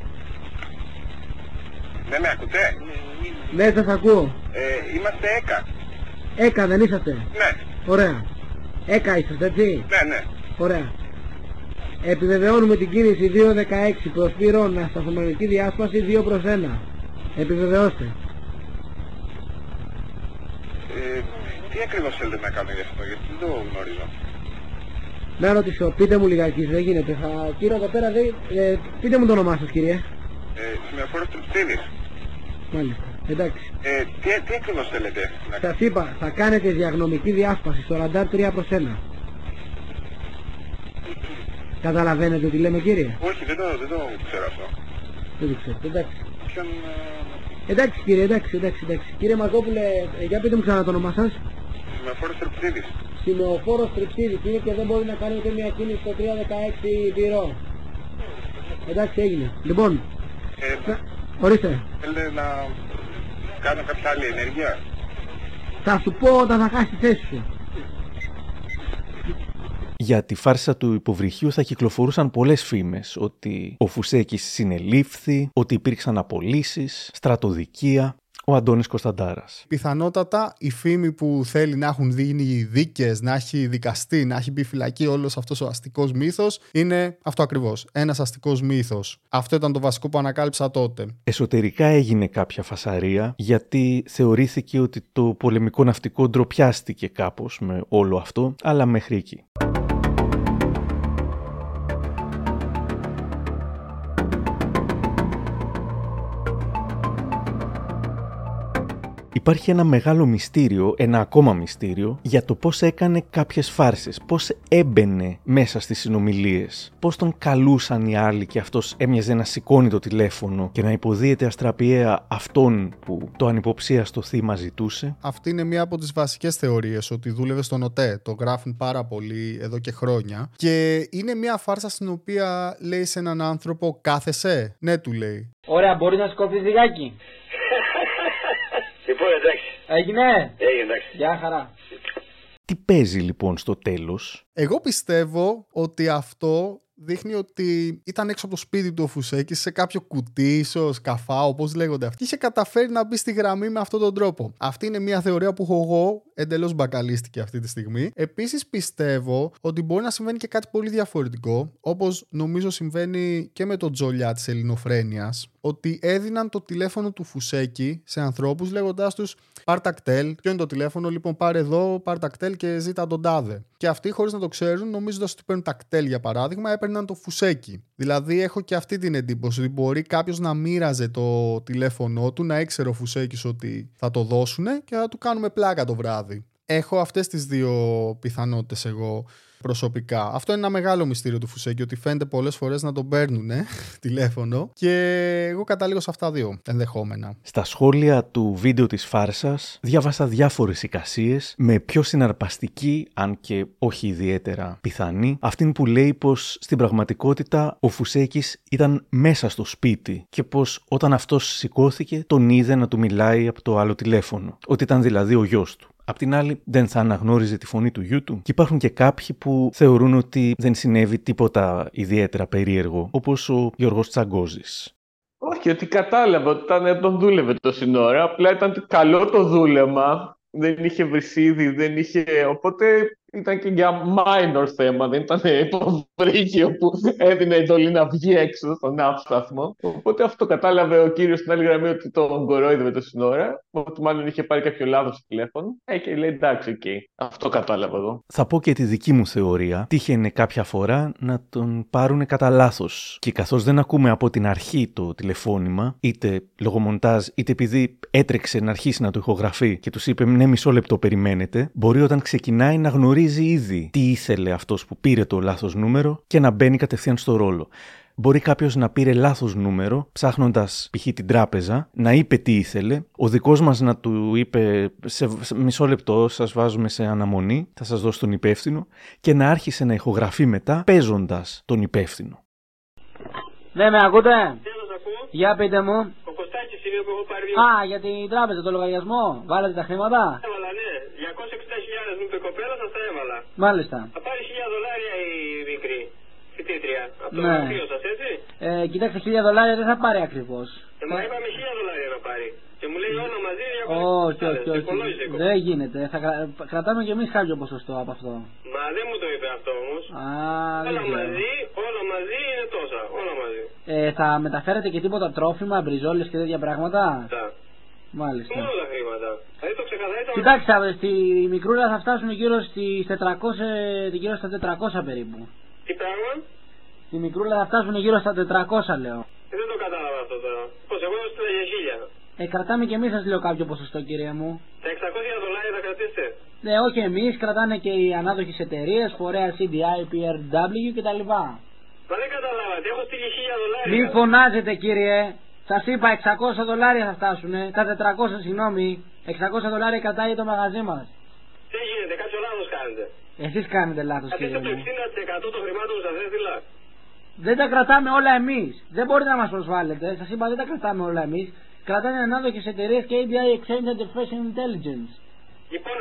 Δεν με ακούτε? Ναι, σας ακούω. Ε, είμαστε ΕΚΑ. ΕΚΑ δεν είσαστε? Ναι. Ωραία. ΕΚΑ είσαστε, έτσι? Ναι, ναι. Ωραία. Επιβεβαιώνουμε την κίνηση δύο δεκαέξι προς Πυρώνα, σταθμική διάσπαση δύο προς ένα. Επιβεβαιώστε. Ε, τι ακριβώς θέλετε να κάνω γι' αυτό, γιατί δεν το γνωρίζω. Να ρωτήσω, πείτε μου λιγάκι, δεν γίνεται. Θα... Κύριε εδώ πέρα, δεν... ε, πείτε μου το όνομά σας, κύριε. Ε, Σημεοφόρος Τριψίδης. Μάλιστα, εντάξει. Ε, τι, τι ακριβώς θέλετε να σας είπα, θα κάνετε διαγνωμική διάσπαση στο ραντάρ τρία προς ένα. Καταλαβαίνετε τι λέμε, κύριε? Όχι, δεν το, δεν το ξέρω αυτό. Δεν το ξέρετε, εντάξει. Ποιον... Εντάξει κύριε, εντάξει, εντάξει, εντάξει. Κύριε Μαρκόπουλε, ε, για πείτε μου ξανά το όνομά σας. Σημεοφόρος Τριψίδης. Σημεοφόρος Τριψίδης είναι και δεν μπορεί να κάνει ούτε μια κίνηση στο τρία δεκαέξι πυρό. Εντάξει, έγινε. Λοιπόν, ε, να... ορίστε. Θέλετε να κάνω κάποια άλλη ενέργεια? Θα σου πω όταν θα χάσει τη θέση σου. Για τη φάρσα του υποβρυχίου θα κυκλοφορούσαν πολλές φήμες ότι ο Φουσέκης συνελήφθη, ότι υπήρξαν απολύσεις, στρατοδικεία. Ο Αντώνης Κωνσταντάρας. Πιθανότατα η φήμη που θέλει να έχουν δίνει δίκες, να έχει δικαστεί, να έχει μπει φυλακή όλος αυτός ο αστικός μύθος είναι αυτό ακριβώς. Ένας αστικός μύθος. Αυτό ήταν το βασικό που ανακάλυψα τότε. Εσωτερικά έγινε κάποια φασαρία γιατί θεωρήθηκε ότι το πολεμικό ναυτικό ντροπιάστηκε κάπως με όλο αυτό, αλλά μέχρι εκεί. Υπάρχει ένα μεγάλο μυστήριο, ένα ακόμα μυστήριο, για το πώς έκανε κάποιες φάρσες, πώς έμπαινε μέσα στις συνομιλίες, πώς τον καλούσαν οι άλλοι και αυτός έμοιαζε να σηκώνει το τηλέφωνο και να υποδίεται αστραπιαία αυτόν που το ανυποψίαστο θύμα ζητούσε. Αυτή είναι μία από τις βασικές θεωρίες, ότι δούλευε στον ΟΤΕ. Το γράφουν πάρα πολύ εδώ και χρόνια. Και είναι μία φάρσα στην οποία λέει σε έναν άνθρωπο «Κάθεσαι». Ναι, του λέει. Ωραία, μπορεί να σκόψεις λιγάκι. Λοιπόν, εντάξει. Έγινε. Έγινε, εντάξει. Γεια χαρά. Τι παίζει λοιπόν στο τέλος? Εγώ πιστεύω ότι αυτό δείχνει ότι ήταν έξω από το σπίτι του ο Φουσέκης, σε κάποιο κουτί, ίσως καφά, όπως λέγονται αυτοί. Είχε καταφέρει να μπει στη γραμμή με αυτόν τον τρόπο. Αυτή είναι μια θεωρία που έχω εγώ, εντελώς μπακαλίστηκε αυτή τη στιγμή. Επίσης πιστεύω ότι μπορεί να συμβαίνει και κάτι πολύ διαφορετικό, όπως νομίζω συμβαίνει και με τον Τζολιά της ελληνοφρένειας, ότι έδιναν το τηλέφωνο του Φουσέκη σε ανθρώπους λέγοντάς τους πάρ' τακτέλ, ποιο είναι το τηλέφωνο, λοιπόν πάρε εδώ, πάρ' τακτέλ και ζήτα τον τάδε. Και αυτοί χωρίς να το ξέρουν, νομίζοντας ότι παίρνουν τακτέλ για παράδειγμα, έπαιρναν το Φουσέκη. Δηλαδή έχω και αυτή την εντύπωση ότι μπορεί κάποιος να μοίραζε το τηλέφωνό του, να ήξερε ο Φουσέκης ότι θα το δώσουνε και θα του κάνουμε πλάκα το βράδυ. Έχω αυτές τις δύο πιθανότητες εγώ προσωπικά. Αυτό είναι ένα μεγάλο μυστήριο του Φουσέκη, ότι φαίνεται πολλές φορές να τον παίρνουν τηλέφωνο και εγώ καταλήγω σε αυτά δύο ενδεχόμενα. Στα σχόλια του βίντεο της φάρσας διάβασα διάφορες εικασίες με πιο συναρπαστική, αν και όχι ιδιαίτερα πιθανή, αυτήν που λέει πως στην πραγματικότητα ο Φουσέκης ήταν μέσα στο σπίτι και πως όταν αυτός σηκώθηκε τον είδε να του μιλάει από το άλλο τηλέφωνο, ότι ήταν δηλαδή ο γιος του. Απ' την άλλη, δεν θα αναγνώριζε τη φωνή του γιού του. Και υπάρχουν και κάποιοι που θεωρούν ότι δεν συνέβη τίποτα ιδιαίτερα περίεργο, όπως ο Γιώργος Τσαγκώζης. Όχι, ότι κατάλαβα ότι ήταν, τον δούλευε τόση ώρα. Απλά ήταν καλό το δούλεμα. Δεν είχε βρυσίδι, δεν είχε. Οπότε ήταν και για minor θέμα, δεν ήταν υποβρύχιο που έδινε εντολή να βγει έξω στον ναύσταθμο. Οπότε αυτό κατάλαβε ο κύριος στην άλλη γραμμή ότι τον κορόιδευε τόση ώρα, ότι μάλλον είχε πάρει κάποιο λάθος τηλέφωνο. Ε, και λέει εντάξει, οκ. Okay. Αυτό κατάλαβα εγώ. Θα πω και τη δική μου θεωρία. Τύχαινε κάποια φορά να τον πάρουν κατά λάθος. Και καθώς δεν ακούμε από την αρχή το τηλεφώνημα, είτε λόγω μοντάζ, είτε επειδή έτρεξε να αρχίσει να το ηχογραφεί και τους είπε ναι, μισό λεπτό περιμένετε, μπορεί όταν ξεκινάει να γνωρίζει ήδη τι ήθελε αυτός που πήρε το λάθος νούμερο και να μπαίνει κατευθείαν στο ρόλο. Μπορεί κάποιος να πήρε λάθος νούμερο, ψάχνοντας π.χ. την τράπεζα, να είπε τι ήθελε, ο δικός μας να του είπε σε, σε μισό λεπτό σας βάζουμε σε αναμονή, θα σας δώσω τον υπεύθυνο, και να άρχισε να ηχογραφεί μετά παίζοντας τον υπεύθυνο. Ναι, με ακούτε? Για πείτε μου. Ο Κωστάκης είναι που έχω πάρει. Α, για την τράπεζα, το λογαριασμό. Βάλατε τα χρήματα. Έβαλα, ναι. διακόσιες εξήντα χιλιάδες μου είπε η κοπέλα, σας τα έβαλα. Μάλιστα. Θα πάρει χίλια δολάρια η μικρή φοιτήτρια. Από το ναι. γραφείο σας, έτσι. Ε, κοιτάξτε, χίλια δολάρια δεν θα πάρει ακριβώς. Ε, μα είπαμε χίλια δολάρια να πάρει. Και μου λέει όλα μαζί όχι, όχι, όχι. Δεν γίνεται. Θα κρα... κρατάμε κι εμείς κάποιο ποσοστό από αυτό. Μα δεν μου το είπε αυτό όμως. Α, όλα μαζί, όλα μαζί είναι τόσα. Όλα μαζί. Ε, θα μεταφέρετε και τίποτα τρόφιμα, μπριζόλες και τέτοια πράγματα. Τα. Μάλιστα. Με όλα τα χρήματα. Δηλαδή το ξεκαθαρίζω. Κοιτάξτε, στη μικρούλα θα φτάσουν γύρω στις τετρακόσια, γύρω στα τετρακόσια περίπου. Τι πράγμα? Στη μικρούλα θα φτάσουν γύρω στα τετρακόσια, λέω. Ε, δεν το κατάλαβα αυτό τώρα. Πώς εγώ έστειλα για χίλια. Ε, κρατάμε και εμείς, σας λέω, κάποιο ποσοστό, κύριε μου. Τα εξακόσια δολάρια θα κρατήσετε? Ναι, όχι εμείς, κρατάνε και οι ανάδοχες εταιρείες, φορέα σι ντι άι, πι αρ ντάμπλιου κτλ. Μα δεν καταλάβατε, έχω στείλει χίλια δολάρια. Μην φωνάζετε, κύριε. Σας είπα εξακόσια δολάρια θα φτάσουνε. Τα τετρακόσια, συγγνώμη. εξακόσια δολάρια κρατάει το μαγαζί μας. Τι γίνεται, κάποιο λάθος κάνετε? Εσείς κάνετε λάθος, κύριε μου. Αφήστε το εξήντα τοις εκατό των χρημάτων που σας έστειλα. Δεν τα κρατάμε όλα εμείς. Δεν μπορείτε να μας προσβάλλετε. Σας είπα, δεν τα κρατάμε όλα εμείς. Κρατάνε ανάδοχες εταιρείες και έι ντι άι Exchange and Professional Intelligence. Λοιπόν,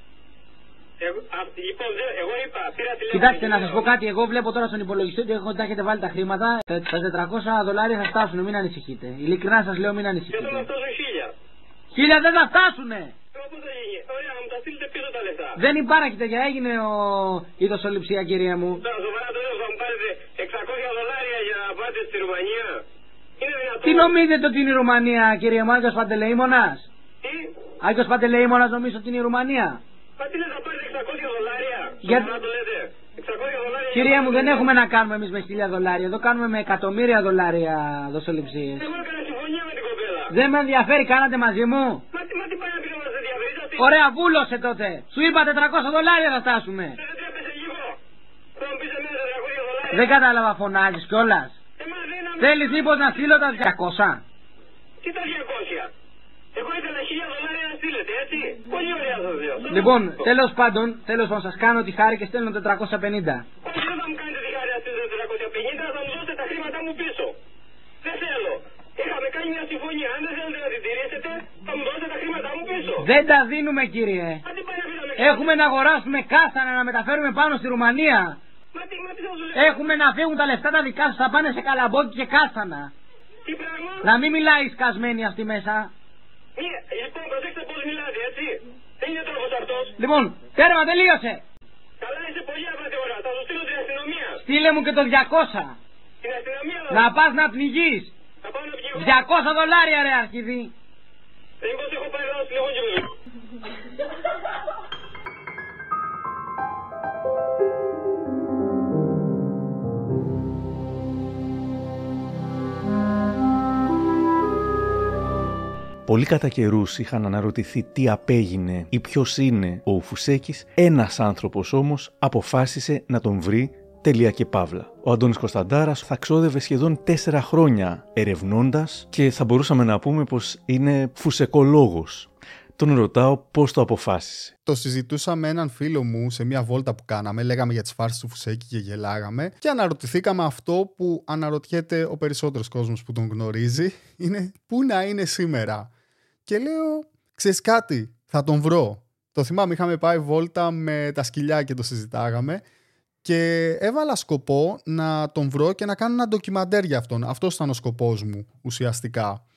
εγώ, α, λοιπόν, εγώ είπα, πήρα τηλέφωνο. Κοιτάξτε, να σας πω κάτι. Εγώ βλέπω τώρα στον υπολογιστή ότι έχω, τα έχετε βάλει τα χρήματα. Τα τετρακόσια δολάρια θα φτάσουν, μην ανησυχείτε. Ειλικρινά σας λέω, μην ανησυχείτε. Και θέλω να φτάσουν χίλια. Χίλια δεν θα φτάσουνε. Πώς θα γίνει? Ωραία, να μου τα στείλετε πίσω τα λεφτά. Δεν υπάρχει τέτοια, έγινε ο... η δοσοληψία, κυρία μου. Τώρα, σοβαρά το λέω, θα μου πάρετε εξακόσια δολάρια για να πάτε στη Ρουμανία. Είναι δυνατόν? Τι νομίζετε ότι είναι η Ρουμανία, κύριε μου, Άγιος Παντελεήμονας? Τι? Άγιος Παντελεήμονας νομίζετε ότι είναι η Ρουμανία? Μα τι λέτε, θα πάρετε εξακόσια δολάρια? Για... Σοβαρά το λέτε? εξακόσια δολάρια. Κυρία μου, δεν έχουμε να κάνουμε εμείς με χίλια δολάρια. Εδώ κάνουμε με εκατομμύρια δολάρια δοσοληψίες. Εγώ έκανα συμφωνία με την κοπέλα. Δεν με ενδιαφέρει, κάνατε μαζί μου. Μα τι, μα τι πάει να πει να μας ενδιαφέρει? Ωραία, βούλωσε τότε. Σου είπα τετρακόσια δολάρια θα φτάσουμε. Δεν κατάλαβα, φωνάζεις κιόλας. Θέλεις μήπως να στείλω τα διακόσια? Τι τα διακόσια? Εγώ ήθελα χίλια δολάρια να στείλετε, έτσι. Πολύ ωραία θα δω. Λοιπόν, τέλος πάντων, τέλος πάντων, σας κάνω τη χάρη και στέλνω τετρακόσια πενήντα. Όχι, δεν θα μου κάνετε τη χάρη να στείλετε τετρακόσια πενήντα, θα μου δώσετε τα χρήματά μου πίσω. Δεν θέλω. Είχαμε κάνει μια συμφωνία. Αν δεν θέλετε να την τηρήσετε, θα μου δώσετε τα χρήματά μου πίσω. Δεν τα δίνουμε, κύριε. Έχουμε να αγοράσουμε κάστανα να μεταφέρουμε πάνω στη Ρουμανία. Μα τι, μα τι θα σου λέω? Έχουμε να φύγουν τα λεφτά τα δικά σας, θα πάνε σε καλαμπόκι και κάστανα. Τι πράγμα? Να μην μιλάει σκασμένη αυτή μέσα. Μία, λοιπόν, προσέξτε πώς μιλάτε, έτσι. Δεν είναι τρόπος αυτός. Λοιπόν, τέρμα, τελείωσε. Καλά, είσαι πολύ άβρατη ώρα. Θα σου στείλω την αστυνομία. Στείλε μου και το διακόσια. Την αστυνομία θα... Να πας να πνιγείς. Θα πάω να πνιγώ. διακόσια δολάρια, ρε αρχιδί. Δεν πως έχω πάρει λάθος τηλέφωνο και με... Πολλοί κατά καιρούς είχαν αναρωτηθεί τι απέγινε ή ποιος είναι ο Φουσέκης. Ένας άνθρωπος όμως αποφάσισε να τον βρει, τελεία και παύλα. Ο Αντώνης Κωνσταντάρας θα ξόδευε σχεδόν τέσσερα χρόνια ερευνώντας και θα μπορούσαμε να πούμε πως είναι φουσεκολόγος. Τον ρωτάω πώς το αποφάσισε. Το συζητούσα με έναν φίλο μου σε μια βόλτα που κάναμε, λέγαμε για τις φάρσες του Φουσέκη και γελάγαμε και αναρωτηθήκαμε αυτό που αναρωτιέται ο περισσότερος κόσμος που τον γνωρίζει, είναι πού να είναι σήμερα. Και λέω, ξέρεις κάτι, θα τον βρω. Το θυμάμαι, είχαμε πάει βόλτα με τα σκυλιά και το συζητάγαμε και έβαλα σκοπό να τον βρω και να κάνω ένα ντοκιμαντέρ για αυτόν. Αυτός ήταν ο σκοπός μου ουσιαστικά.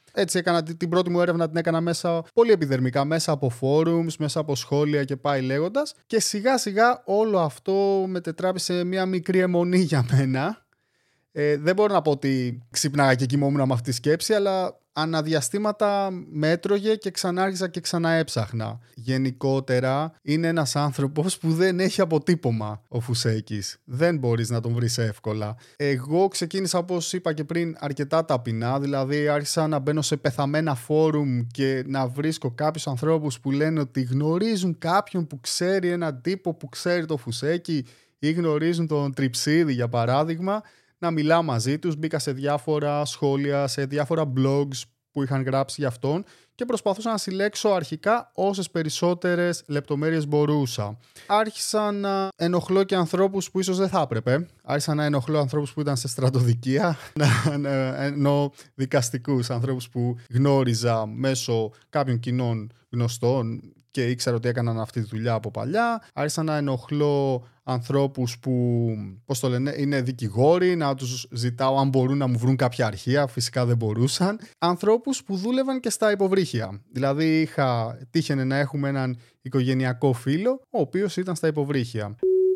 Έτσι έκανα την πρώτη μου έρευνα, την έκανα μέσα πολύ επιδερμικά, μέσα από forums, μέσα από σχόλια και πάει λέγοντας. Και σιγά σιγά όλο αυτό μετετράπησε σε μια μικρή αιμονή για μένα. Ε, δεν μπορώ να πω ότι ξύπναγα και κοιμόμουν με αυτή τη σκέψη, αλλά αναδιαστήματα με έτρωγε και ξανάρχισα και ξαναέψαχνα. Γενικότερα είναι ένας άνθρωπος που δεν έχει αποτύπωμα ο Φουσέκης. Δεν μπορείς να τον βρεις εύκολα. Εγώ ξεκίνησα, όπως είπα και πριν, αρκετά ταπεινά, δηλαδή άρχισα να μπαίνω σε πεθαμένα φόρουμ και να βρίσκω κάποιους ανθρώπους που λένε ότι γνωρίζουν κάποιον που ξέρει έναν τύπο που ξέρει το Φουσέκη ή γνωρίζουν τον Τριψίδη για παράδειγμα. Να μιλάω μαζί τους, μπήκα σε διάφορα σχόλια, σε διάφορα blogs που είχαν γράψει για αυτόν και προσπαθούσα να συλλέξω αρχικά όσες περισσότερες λεπτομέρειες μπορούσα. Άρχισα να ενοχλώ και ανθρώπους που ίσως δεν θα έπρεπε. Άρχισα να ενοχλώ ανθρώπους που ήταν σε στρατοδικεία, ενώ δικαστικούς ανθρώπους που γνώριζα μέσω κάποιων κοινών γνωστών και ήξερα ότι έκαναν αυτή τη δουλειά από παλιά. Άρχισα να ενοχλώ ανθρώπους που, πώς το λένε, είναι δικηγόροι, να τους ζητάω αν μπορούν να μου βρουν κάποια αρχεία, φυσικά δεν μπορούσαν. Ανθρώπους που δούλευαν και στα υποβρύχια. Δηλαδή είχα, τύχαινε να έχουμε έναν οικογενειακό φίλο, ο οποίος ήταν στα υποβρύχια.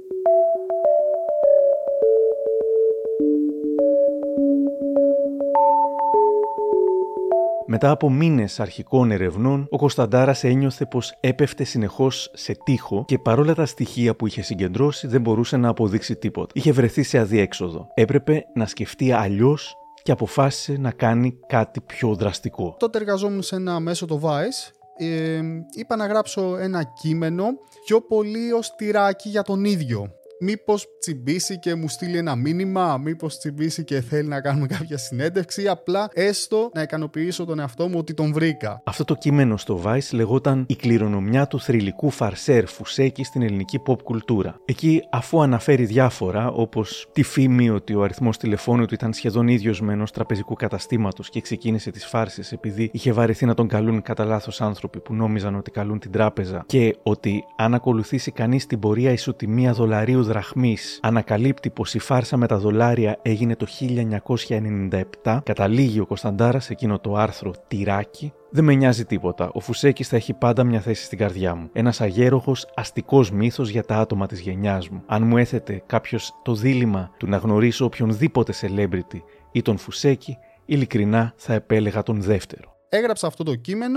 Μετά από μήνες αρχικών ερευνών, ο Κωνσταντάρας ένιωθε πως έπεφτε συνεχώς σε τοίχο και παρόλα τα στοιχεία που είχε συγκεντρώσει δεν μπορούσε να αποδείξει τίποτα. Είχε βρεθεί σε αδιέξοδο. Έπρεπε να σκεφτεί αλλιώς και αποφάσισε να κάνει κάτι πιο δραστικό. Τότε εργαζόμουν σε ένα μέσο, το Vice. Ε, είπα να γράψω ένα κείμενο πιο πολύ ως τυράκι για τον ίδιο. Μήπως τσιμπήσει και μου στείλει ένα μήνυμα, μήπως τσιμπήσει και θέλει να κάνουμε κάποια συνέντευξη ή απλά έστω να ικανοποιήσω τον εαυτό μου ότι τον βρήκα. Αυτό το κείμενο στο Vice λεγόταν «Η κληρονομιά του θρυλικού φαρσέρ Φουσέκη στην ελληνική pop κουλτούρα». Εκεί, αφού αναφέρει διάφορα, όπως τη φήμη ότι ο αριθμός τηλεφώνου του ήταν σχεδόν ίδιος με ενός τραπεζικού καταστήματος και ξεκίνησε τις φάρσες επειδή είχε βαρεθεί να τον καλούν κατά λάθος άνθρωποι που νόμιζαν ότι καλούν την τράπεζα, και ότι αν ακολουθήσει κανείς την πορεία ισοτιμία δολαρίου δραχμής, ανακαλύπτει πως η φάρσα με τα δολάρια έγινε το χίλια εννιακόσια ενενήντα επτά, καταλήγει ο Κωνσταντάρας σε εκείνο το άρθρο τυράκι. Δεν με νοιάζει τίποτα. Ο Φουσέκης θα έχει πάντα μια θέση στην καρδιά μου. Ένας αγέροχος, αστικός μύθος για τα άτομα της γενιάς μου. Αν μου έθετε κάποιος το δίλημμα του να γνωρίσω οποιονδήποτε celebrity ή τον Φουσέκη, ειλικρινά θα επέλεγα τον δεύτερο. Έγραψα αυτό το κείμενο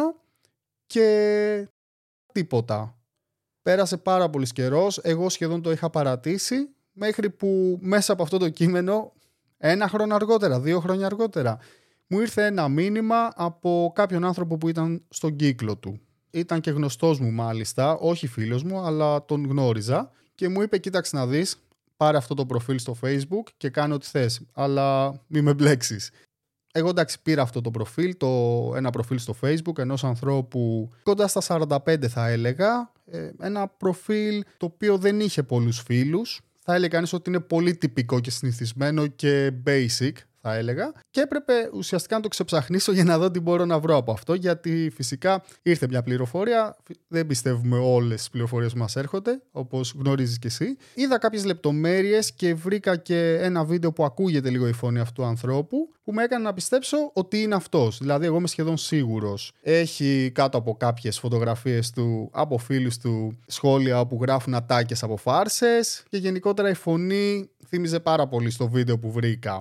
και τίποτα. Πέρασε πάρα πολύ καιρός, εγώ σχεδόν το είχα παρατήσει, μέχρι που μέσα από αυτό το κείμενο, ένα χρόνο αργότερα, δύο χρόνια αργότερα, μου ήρθε ένα μήνυμα από κάποιον άνθρωπο που ήταν στον κύκλο του. Ήταν και γνωστός μου μάλιστα, όχι φίλος μου, αλλά τον γνώριζα και μου είπε: κοίταξε να δεις, πάρε αυτό το προφίλ στο Facebook και κάνε ό,τι θες, αλλά μη με μπλέξεις. Εγώ εντάξει πήρα αυτό το προφίλ, το, ένα προφίλ στο Facebook ενός ανθρώπου κοντά στα σαράντα πέντε θα έλεγα, ε, ένα προφίλ το οποίο δεν είχε πολλούς φίλους, θα έλεγε κανείς ότι είναι πολύ τυπικό και συνηθισμένο και basic θα έλεγα, και έπρεπε ουσιαστικά να το ξεψαχνίσω για να δω τι μπορώ να βρω από αυτό, γιατί φυσικά ήρθε μια πληροφορία, δεν πιστεύουμε όλες τις πληροφορίες που μας έρχονται, όπως γνωρίζεις και εσύ. Είδα κάποιες λεπτομέρειες και βρήκα και ένα βίντεο που ακούγεται λίγο η φωνή αυτού του ανθρώπου, που με έκανε να πιστέψω ότι είναι αυτός. Δηλαδή εγώ είμαι σχεδόν σίγουρος. Έχει κάτω από κάποιες φωτογραφίες του, από φίλους του, σχόλια όπου γράφουν ατάκες από φάρσες, και γενικότερα η φωνή θύμιζε πάρα πολύ στο βίντεο που βρήκα.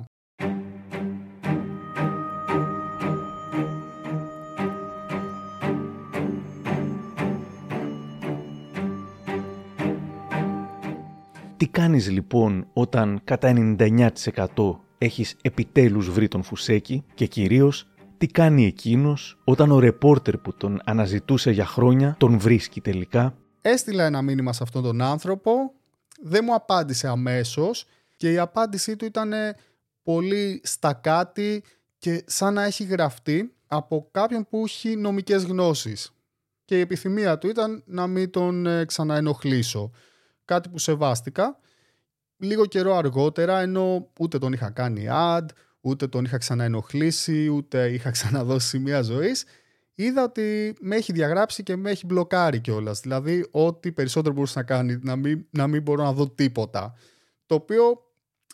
Τι κάνεις λοιπόν όταν κατά ενενήντα εννέα τοις εκατό έχεις επιτέλους βρει τον Φουσέκη, και κυρίως τι κάνει εκείνος όταν ο ρεπόρτερ που τον αναζητούσε για χρόνια τον βρίσκει τελικά? Έστειλα ένα μήνυμα σε αυτόν τον άνθρωπο, δεν μου απάντησε αμέσως και η απάντησή του ήταν πολύ στακάτη και σαν να έχει γραφτεί από κάποιον που έχει νομικές γνώσεις. Και η επιθυμία του ήταν να μην τον ξαναενοχλήσω. Κάτι που σεβάστηκα. Λίγο καιρό αργότερα, ενώ ούτε τον είχα κάνει ad, ούτε τον είχα ξαναενοχλήσει, ούτε είχα ξαναδώσει σημεία ζωής, είδα ότι με έχει διαγράψει και με έχει μπλοκάρει κιόλας. Δηλαδή, ό,τι περισσότερο μπορούσε να κάνει, να μην, να μην μπορώ να δω τίποτα. Το οποίο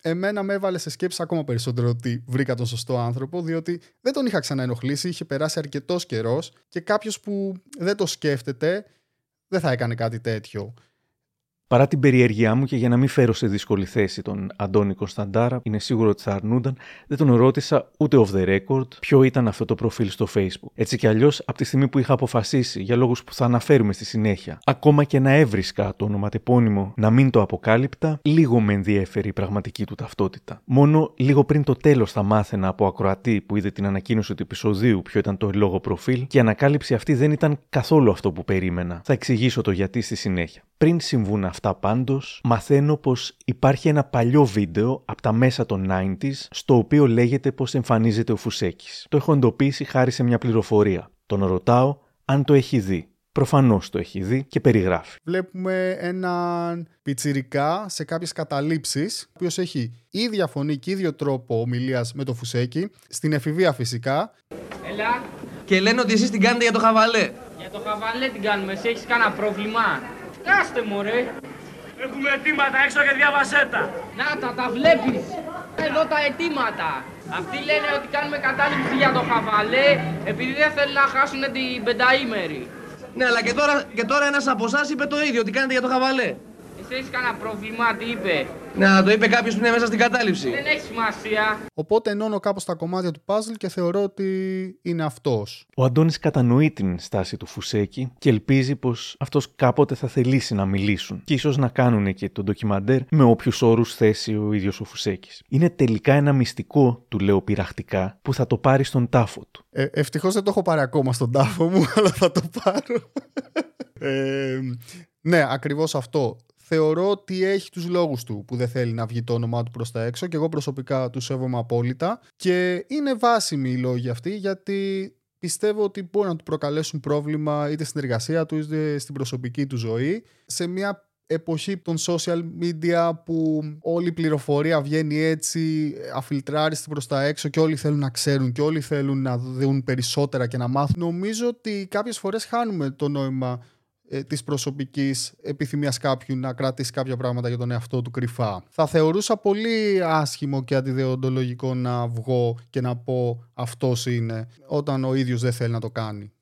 εμένα με έβαλε σε σκέψη ακόμα περισσότερο ότι βρήκα τον σωστό άνθρωπο, διότι δεν τον είχα ξαναενοχλήσει, είχε περάσει αρκετός καιρός και κάποιος που δεν το σκέφτεται δεν θα έκανε κάτι τέτοιο. Παρά την περιέργειά μου και για να μην φέρω σε δύσκολη θέση τον Αντώνη Κωνσταντάρα, είναι σίγουρο ότι θα αρνούνταν, δεν τον ρώτησα ούτε off the record ποιο ήταν αυτό το προφίλ στο Facebook. Έτσι κι αλλιώς, από τη στιγμή που είχα αποφασίσει, για λόγους που θα αναφέρουμε στη συνέχεια, ακόμα και να έβρισκα το ονοματεπώνυμο να μην το αποκάλυπτα, λίγο με ενδιέφερε η πραγματική του ταυτότητα. Μόνο λίγο πριν το τέλος θα μάθαινα από ακροατή που είδε την ανακοίνωση του επεισοδίου ποιο ήταν το εν λόγω προφίλ και η ανακάλυψη αυτή δεν ήταν καθόλου αυτό που περίμενα. Θα εξηγήσω το γιατί στη συνέχεια. Πριν συμβούν αυτά πάντως, μαθαίνω πως υπάρχει ένα παλιό βίντεο από τα μέσα των ενενήντα στο οποίο λέγεται πως εμφανίζεται ο Φουσέκης. Το έχω εντοπίσει χάρη σε μια πληροφορία. Τον ρωτάω αν το έχει δει. Προφανώς το έχει δει και περιγράφει. Βλέπουμε έναν πιτσιρικά σε κάποιες καταλήψεις, ο οποίος έχει ίδια φωνή και ίδιο τρόπο ομιλίας με το Φουσέκη, στην εφηβεία φυσικά. Έλα. Και λένε ότι εσείς την κάνετε για το χαβαλέ. Για το χαβαλέ την κάνουμε, εσύ έχεις κανένα πρόβλημα? Κάστε μου ρε. Έχουμε αιτήματα έξω και διάβασέ τα. Να τα, τα βλέπεις. Εδώ τα αιτήματα. Αυτοί λένε ότι κάνουμε κατάληψη για το χαβαλέ επειδή δεν θέλουν να χάσουν την πενταήμερη. Ναι, αλλά και τώρα, και τώρα ένας από εσάς είπε το ίδιο, ότι κάνετε για το χαβαλέ. Εσύ έχεις κανένα πρόβλημα, τι είπε? Να, το είπε κάποιος που είναι μέσα στην κατάληψη. Δεν έχει σημασία. Οπότε ενώνω κάπως τα κομμάτια του puzzle και θεωρώ ότι είναι αυτός. Ο Αντώνης κατανοεί την στάση του Φουσέκη και ελπίζει πως αυτός κάποτε θα θελήσει να μιλήσουν και ίσως να κάνουν και το ντοκιμαντέρ με όποιους όρους θέσει ο ίδιος ο Φουσέκης. Είναι τελικά ένα μυστικό, του λέω πειραχτικά, που θα το πάρει στον τάφο του. Ε, ευτυχώς δεν το έχω πάρει ακόμα στον τάφο μου, αλλά θα το πάρω. ε, ναι, ακριβώς αυτό. Θεωρώ ότι έχει τους λόγους του που δεν θέλει να βγει το όνομά του προς τα έξω και εγώ προσωπικά του σέβομαι απόλυτα και είναι βάσιμοι οι λόγοι αυτοί γιατί πιστεύω ότι μπορεί να του προκαλέσουν πρόβλημα είτε στην εργασία του είτε στην προσωπική του ζωή σε μια εποχή των social media που όλη η πληροφορία βγαίνει έτσι αφιλτράριστη προς τα έξω και όλοι θέλουν να ξέρουν και όλοι θέλουν να δουν περισσότερα και να μάθουν. Νομίζω ότι κάποιες φορές χάνουμε το νόημα της προσωπικής επιθυμίας κάποιου να κρατήσει κάποια πράγματα για τον εαυτό του κρυφά. Θα θεωρούσα πολύ άσχημο και αντιδεοντολογικό να βγω και να πω αυτός είναι όταν ο ίδιος δεν θέλει να το κάνει.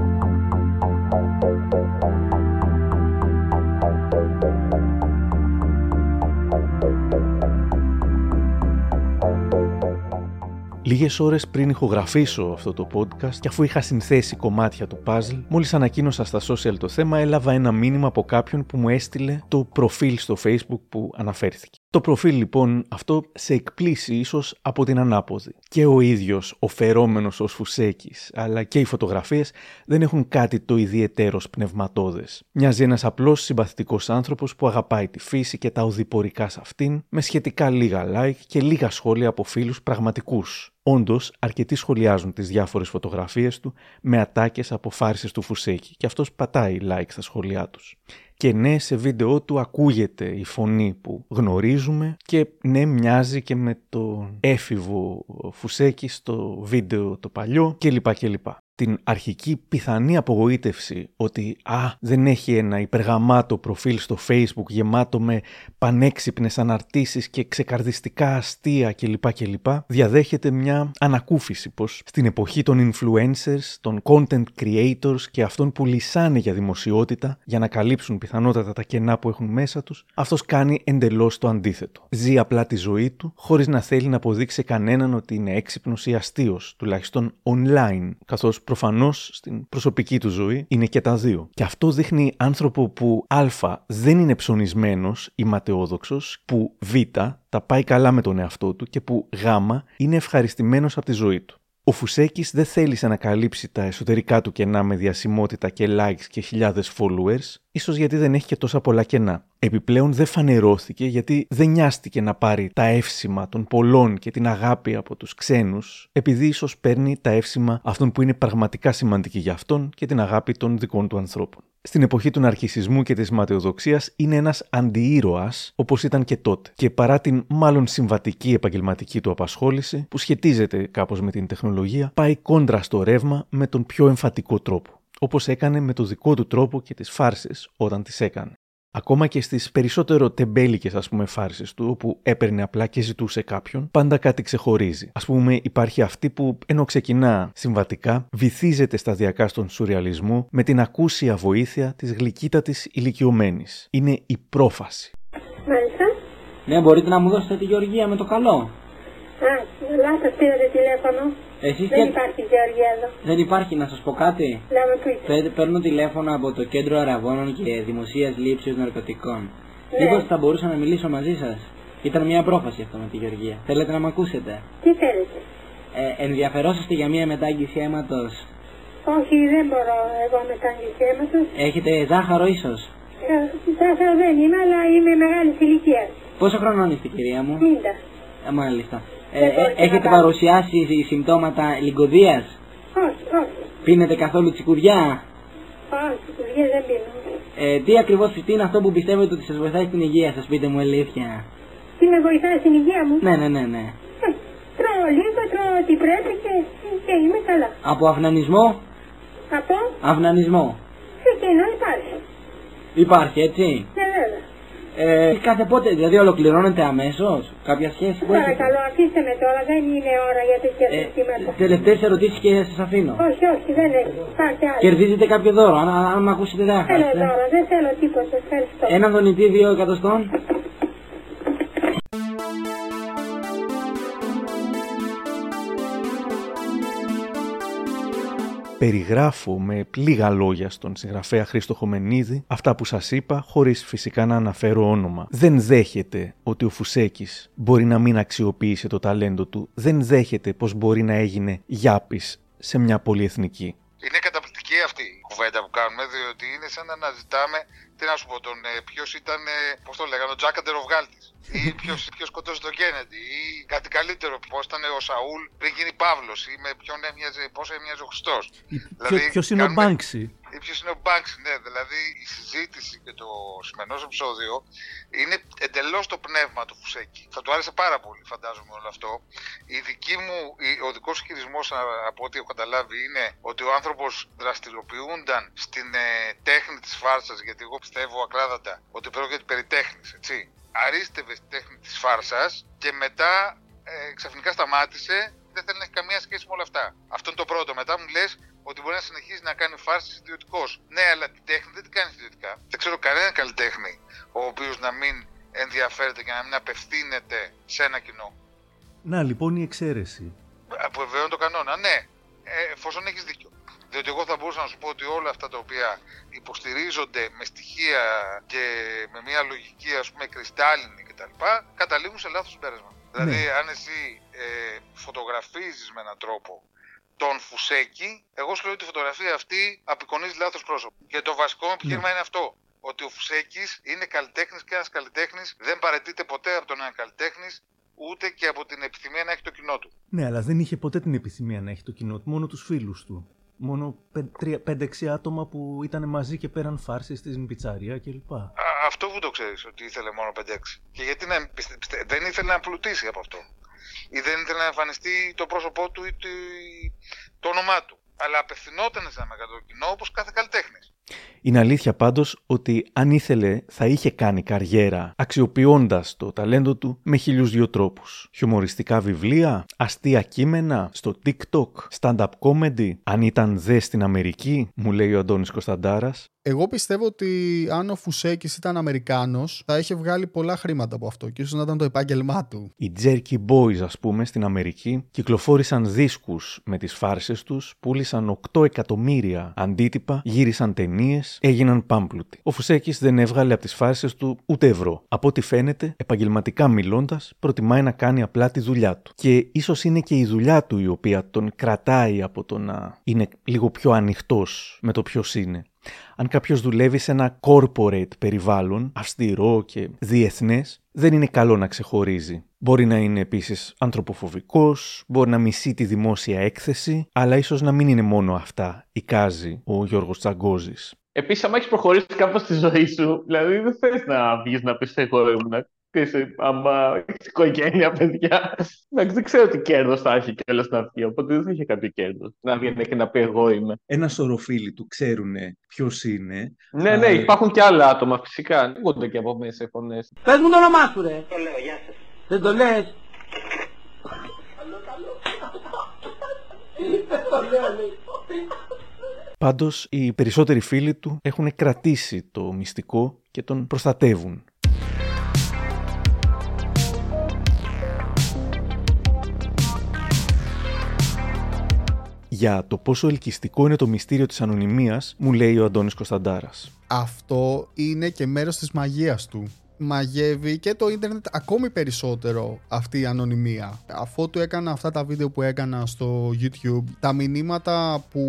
Λίγες ώρες πριν ηχογραφήσω αυτό το podcast και αφού είχα συνθέσει κομμάτια του puzzle, μόλις ανακοίνωσα στα social το θέμα, έλαβα ένα μήνυμα από κάποιον που μου έστειλε το προφίλ στο Facebook που αναφέρθηκε. Το προφίλ λοιπόν αυτό σε εκπλήσει ίσως από την ανάποδη. Και ο ίδιος ο φερόμενος ως Φουσέκης, αλλά και οι φωτογραφίες δεν έχουν κάτι το ιδιαιτέρως πνευματώδες. Μοιάζει ένας απλός συμπαθητικός άνθρωπος που αγαπάει τη φύση και τα οδηπορικά σε αυτήν, με σχετικά λίγα like και λίγα σχόλια από φίλους πραγματικούς. Όντως, αρκετοί σχολιάζουν τις διάφορες φωτογραφίες του με ατάκες από φάρσες του Φουσέκη και αυτός πατάει like στα σχόλιά τους. Και ναι, σε βίντεο του ακούγεται η φωνή που γνωρίζουμε και ναι, μοιάζει και με τον έφηβο Φουσέκη στο βίντεο το παλιό κλπ. κλπ. Την αρχική πιθανή απογοήτευση ότι α, δεν έχει ένα υπεργαμάτο προφίλ στο Facebook γεμάτο με πανέξυπνες αναρτήσεις και ξεκαρδιστικά αστεία κλπ. κλπ. Διαδέχεται μια ανακούφιση πως στην εποχή των influencers, των content creators και αυτών που λυσάνε για δημοσιότητα για να καλύψουν πιθανότατα τα κενά που έχουν μέσα τους, αυτός κάνει εντελώς το αντίθετο. Ζει απλά τη ζωή του χωρίς να θέλει να αποδείξει κανέναν ότι είναι έξυπνος ή αστείος, τουλάχιστον online, καθώς προφανώς στην προσωπική του ζωή είναι και τα δύο. Και αυτό δείχνει άνθρωπο που α, δεν είναι ψωνισμένος ή ματαιόδοξος, που β, τα πάει καλά με τον εαυτό του και που γ, είναι ευχαριστημένος από τη ζωή του. Ο Φουσέκης δεν θέλησε να καλύψει τα εσωτερικά του κενά με διασημότητα και likes και χιλιάδες followers, ίσως γιατί δεν έχει και τόσα πολλά κενά. Επιπλέον δεν φανερώθηκε γιατί δεν νοιάστηκε να πάρει τα εύσημα των πολλών και την αγάπη από τους ξένους, επειδή ίσως παίρνει τα εύσημα αυτών που είναι πραγματικά σημαντικοί για αυτόν και την αγάπη των δικών του ανθρώπων. Στην εποχή του ναρκισσισμού και της ματαιοδοξίας είναι ένας αντιήρωας όπως ήταν και τότε. Και παρά την μάλλον συμβατική επαγγελματική του απασχόληση, που σχετίζεται κάπως με την τεχνολογία, πάει κόντρα στο ρεύμα με τον πιο εμφατικό τρόπο. Όπως έκανε με το δικό του τρόπο και τις φάρσες όταν τις έκανε. Ακόμα και στις περισσότερο τεμπέλικες, ας πούμε, φάρσες του, όπου έπαιρνε απλά και ζητούσε κάποιον, πάντα κάτι ξεχωρίζει. Ας πούμε, υπάρχει αυτή που, ενώ ξεκινά συμβατικά, βυθίζεται σταδιακά στον σουρεαλισμό με την ακούσια βοήθεια της γλυκύτατης ηλικιωμένης. Είναι η πρόφαση. Μάλιστα. Ναι, μπορείτε να μου δώσετε τη Γεωργία με το καλό. Α, λάθος πήρατε τηλέφωνο. Εσείς δεν και... υπάρχει Γεωργία εδώ. Δεν υπάρχει, να σας πω κάτι. Λέμε Παίρνω τηλέφωνο από το Κέντρο Αραβώνων και Δημοσίας Λήψης Ναρκωτικών. Ναι. Μήπως θα μπορούσα να μιλήσω μαζί σας? Ήταν μια πρόφαση αυτό με τη Γεωργία. Θέλετε να με ακούσετε? Τι θέλετε? Ε, ενδιαφερόσαστε για μια μετάγγιση αίματος? Όχι, δεν μπορώ εγώ μετάγγιση αίματος. Έχετε ζάχαρο ίσως? Ε, ζάχαρο δεν είμαι, αλλά είμαι μεγάλης ηλικίας. Πόσο χρονών είστε, κυρία μου? πενήντα. Ε, μάλιστα. Ε, ε, έχετε παρουσιάσει συμπτώματα λιγκωδίας? Όχι, όχι. Πίνετε καθόλου τσικουριά? Όχι, τσικουριά δεν πίνω. Ε, τι ακριβώς, τι είναι αυτό που πιστεύετε ότι σας βοηθάει στην υγεία σας, πείτε μου αλήθεια. Τι με βοηθάει στην υγεία μου? Ναι, ναι, ναι, ναι. Ε, τρώω λίγο, τρώω ό,τι πρέπει και, και είμαι καλά. Από αυνανισμό? Από? Αυνανισμό. Εκείνο υπάρχει. Υπάρχει, έτσι. Ναι, βέβαια. Ε, κάθε πότε, δηλαδή ολοκληρώνεται αμέσως κάποια σχέση που έχετε? Παρακαλώ, αφήστε με τώρα, δεν είναι ώρα για τέτοια συστήματα. Ε, τελευταίες ερωτήσεις και σας αφήνω. Όχι, όχι, δεν έχει. Πάρτε άλλο. Κερδίζετε κάποιο δώρο, αν, αν με ακούσετε δεν θα Θέλω χάσετε. δώρο, δεν θέλω τίποτα, ευχαριστώ. Ένα δονητή δύο εκατοστών. Περιγράφω με λίγα λόγια στον συγγραφέα Χρήστο Χομενίδη αυτά που σας είπα, χωρίς φυσικά να αναφέρω όνομα. Δεν δέχεται ότι ο Φουσέκης μπορεί να μην αξιοποίησε το ταλέντο του. Δεν δέχεται πως μπορεί να έγινε γιάπης σε μια πολυεθνική. Είναι καταπληκτική αυτή η κουβέντα που κάνουμε, διότι είναι σαν να αναζητάμε, τι να σου πω, τον, ε, ποιος ήταν, ε, πώς το λέγανε, ο Τζακ Αντεροβγάλτης. Ή ποιος, ποιος σκοτώσε τον Κέννεντι, ή κάτι καλύτερο, πώς ήταν ο Σαούλ πριν γίνει Παύλος, ή με ποιον έμοιαζε, πώς έμοιαζε ο Χριστός. Δηλαδή, ποιος είναι κάνουμε... ο Μπάνξι. Ή ποιος είναι ο Μπάνξι, ναι, δηλαδή η συζήτηση και το σημερινό επεισόδιο είναι εντελώς το πνεύμα του Φουσέκη. Θα του άρεσε πάρα πολύ, φαντάζομαι, όλο αυτό. Η δική μου, ο δικός χειρισμός, από ό,τι έχω καταλάβει, είναι ότι ο άνθρωπος δραστηριοποιούνταν στην ε, τέχνη της φάρσας, γιατί εγώ πιστεύω ακράδαντα ότι πρόκειται περί τέχνης, έτσι. Αρίστευε στη τέχνη της φάρσας και μετά ε, ξαφνικά σταμάτησε, δεν θέλει να έχει καμία σχέση με όλα αυτά. Αυτό είναι το πρώτο. Μετά μου λες ότι μπορεί να συνεχίσει να κάνει φάρσες ιδιωτικός. Ναι, αλλά την τέχνη δεν την κάνει ιδιωτικά. Δεν ξέρω κανένα καλλιτέχνη ο οποίος να μην ενδιαφέρεται και να μην απευθύνεται σε ένα κοινό. Να λοιπόν η εξαίρεση. Αποβεβαιώνει το κανόνα, ναι, ε, εφόσον έχεις δίκιο. Διότι εγώ θα μπορούσα να σου πω ότι όλα αυτά τα οποία υποστηρίζονται με στοιχεία και με μια λογική, ας πούμε, κρυστάλλινη κτλ., καταλήγουν σε λάθος συμπέρασμα. Ναι. Δηλαδή, αν εσύ ε, φωτογραφίζεις με έναν τρόπο τον Φουσέκη, εγώ σου λέω ότι η φωτογραφία αυτή απεικονίζει λάθος πρόσωπο. Και το βασικό μου επιχείρημα ναι. είναι αυτό. Ότι ο Φουσέκης είναι καλλιτέχνης και ένας καλλιτέχνης δεν παραιτείται ποτέ από τον έναν καλλιτέχνης, ούτε και από την επιθυμία να έχει το κοινό του. Ναι, αλλά δεν είχε ποτέ την επιθυμία να έχει το κοινό του, μόνο τους φίλους του. Μόνο πέντε έξι άτομα που ήταν μαζί και πέραν φάρσες στην πιτσαρία κλπ. Αυτό που το ξέρεις, ότι ήθελε μόνο πέντε έξι. Και γιατί να πιστε... Πιστε... δεν ήθελε να πλουτίσει από αυτό. Ή δεν ήθελε να εμφανιστεί το πρόσωπό του ή το όνομά του. Αλλά απευθυνόταν σε ένα μεγάλο κοινό όπως κάθε καλλιτέχνης. Είναι αλήθεια πάντως ότι αν ήθελε θα είχε κάνει καριέρα αξιοποιώντας το ταλέντο του με χίλιους δυο τρόπους. Χιουμοριστικά βιβλία, αστεία κείμενα, στο TikTok, stand-up comedy. Αν ήταν δε στην Αμερική, μου λέει ο Αντώνης Κωνσταντάρας. Εγώ πιστεύω ότι αν ο Φουσέκης ήταν Αμερικάνος θα είχε βγάλει πολλά χρήματα από αυτό και ίσως να ήταν το επάγγελμά του. Οι Jerky Boys, ας πούμε, στην Αμερική κυκλοφόρησαν δίσκους με τις φάρσες τους, πούλησαν οκτώ εκατομμύρια αντίτυπα, γύρισαν ταινίες, έγιναν πάμπλουτοι. Ο Φουσέκης δεν έβγαλε από τις φάρσες του ούτε ευρώ. Από ό,τι φαίνεται, επαγγελματικά μιλώντας, προτιμάει να κάνει απλά τη δουλειά του. Και ίσως είναι και η δουλειά του η οποία τον κρατάει από το να είναι λίγο πιο ανοιχτός με το ποιος είναι. Αν κάποιος δουλεύει σε ένα corporate περιβάλλον, αυστηρό και διεθνές, δεν είναι καλό να ξεχωρίζει. Μπορεί να είναι επίσης ανθρωποφοβικός, μπορεί να μισεί τη δημόσια έκθεση, αλλά ίσως να μην είναι μόνο αυτά, εικάζει ο Γιώργος Τσαγκώζης. Επίσης, άμα έχεις προχωρήσει κάπως στη ζωή σου, δηλαδή δεν θες να βγεις να πεις εγώ ήμουν. άμα έχεις οικογένεια, παιδιά. Εντάξει, δεν ξέρω τι κέρδος θα έχει κιόλας να βγει, οπότε δεν θα είχε κάποιο κέρδος. Να βγαίνει και να πει εγώ είμαι. Ένα σωρό φίλοι του ξέρουν ποιος είναι. Ναι, ναι, υπάρχουν και άλλα άτομα φυσικά. Ακούγονται και από μέσα οι φωνές. Πες μου το όνομά σου, ρε. Το λέω, γεια σας. Δεν το λες. Πάντως, οι περισσότεροι φίλοι του έχουν κρατήσει το μυστικό και τον προστατεύουν. Για το πόσο ελκυστικό είναι το μυστήριο της ανωνυμίας, μου λέει ο Αντώνης Κωνσταντάρας. Αυτό είναι και μέρος της μαγείας του. Μαγεύει και το ίντερνετ ακόμη περισσότερο αυτή η ανωνυμία. Αφού του έκανα αυτά τα βίντεο που έκανα στο YouTube, τα μηνύματα που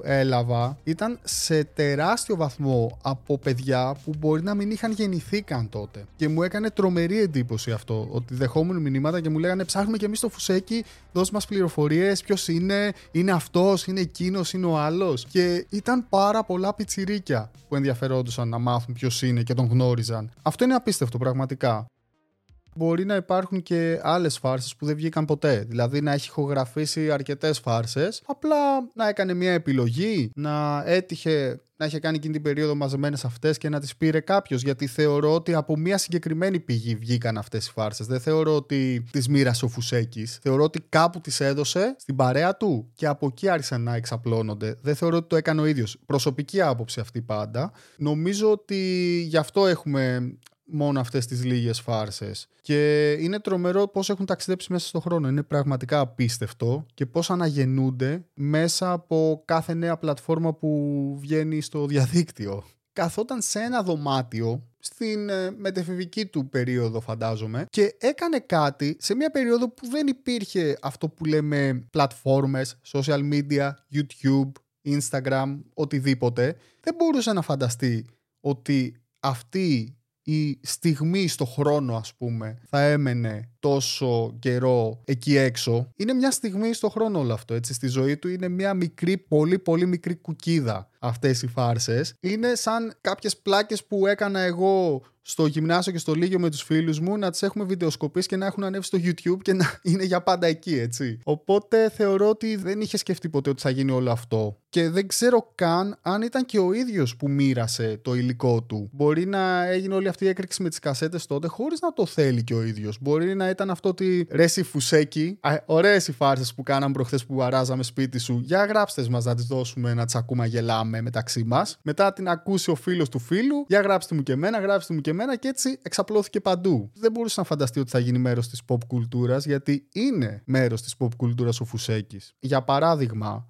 έλαβα ήταν σε τεράστιο βαθμό από παιδιά που μπορεί να μην είχαν γεννηθεί καν τότε. Και μου έκανε τρομερή εντύπωση αυτό, ότι δεχόμουν μηνύματα και μου λέγανε ψάχνουμε και εμείς το Φουσέκι, δώσ' μας πληροφορίες, ποιος είναι, είναι αυτός, είναι εκείνος, είναι ο άλλος. Και ήταν πάρα πολλά πιτσιρίκια που ενδιαφερόντουσαν να μάθουν ποιος είναι και τον γνώριζαν. Αυτό είναι απίστευτο πραγματικά. Μπορεί να υπάρχουν και άλλες φάρσες που δεν βγήκαν ποτέ. Δηλαδή να έχει ηχογραφήσει αρκετές φάρσες, απλά να έκανε μια επιλογή, να έτυχε να είχε κάνει εκείνη την περίοδο μαζεμένες αυτές και να τις πήρε κάποιος. Γιατί θεωρώ ότι από μια συγκεκριμένη πηγή βγήκαν αυτές οι φάρσες. Δεν θεωρώ ότι τις μοίρασε ο Φουσέκης. Θεωρώ ότι κάπου τις έδωσε στην παρέα του και από εκεί άρχισαν να εξαπλώνονται. Δεν θεωρώ ότι το έκανε ο ίδιος. Προσωπική άποψη αυτή πάντα. Νομίζω ότι γι' αυτό έχουμε μόνο αυτές τις λίγες φάρσες. Και είναι τρομερό πώς έχουν ταξιδέψει μέσα στον χρόνο. Είναι πραγματικά απίστευτο και πώς αναγεννούνται μέσα από κάθε νέα πλατφόρμα που βγαίνει στο διαδίκτυο. Καθόταν σε ένα δωμάτιο στην ε, μετεφηβική του περίοδο, φαντάζομαι, και έκανε κάτι σε μια περίοδο που δεν υπήρχε αυτό που λέμε πλατφόρμες, social media, YouTube, Instagram, οτιδήποτε. Δεν μπορούσε να φανταστεί ότι αυτή η στιγμή στο χρόνο, ας πούμε, θα έμενε τόσο καιρό εκεί έξω. Είναι μια στιγμή στο χρόνο όλο αυτό, έτσι. Στη ζωή του είναι μια μικρή, πολύ πολύ μικρή κουκίδα αυτές οι φάρσες. Είναι σαν κάποιες πλάκες που έκανα εγώ στο γυμνάσιο και στο λύκειο με τους φίλους μου, να τις έχουμε βιντεοσκοπήσει και να έχουν ανέβει στο YouTube και να είναι για πάντα εκεί, έτσι. Οπότε θεωρώ ότι δεν είχε σκεφτεί ποτέ ότι θα γίνει όλο αυτό. Και δεν ξέρω καν αν ήταν και ο ίδιος που μοίρασε το υλικό του. Μπορεί να έγινε όλη αυτή η έκρηξη με τις κασέτες τότε χωρίς να το θέλει και ο ίδιος. Μπορεί να ήταν αυτό ότι ρε εσύ Φουσέκι, ωραίες οι φάρσες που κάναμε προχθές που αράζαμε σπίτι σου. Για γράψτε μας να τις δώσουμε να τις ακούμε γελάμε μεταξύ μας. Μετά την ακούσει ο φίλος του φίλου, για γράψτε μου και εμένα, γράψτε μου και εμένα, και έτσι εξαπλώθηκε παντού. Δεν μπορούσε να φανταστεί ότι θα γίνει μέρος της pop κουλτούρας, γιατί είναι μέρος της pop κουλτούρας ο Φουσέκης. Για παράδειγμα.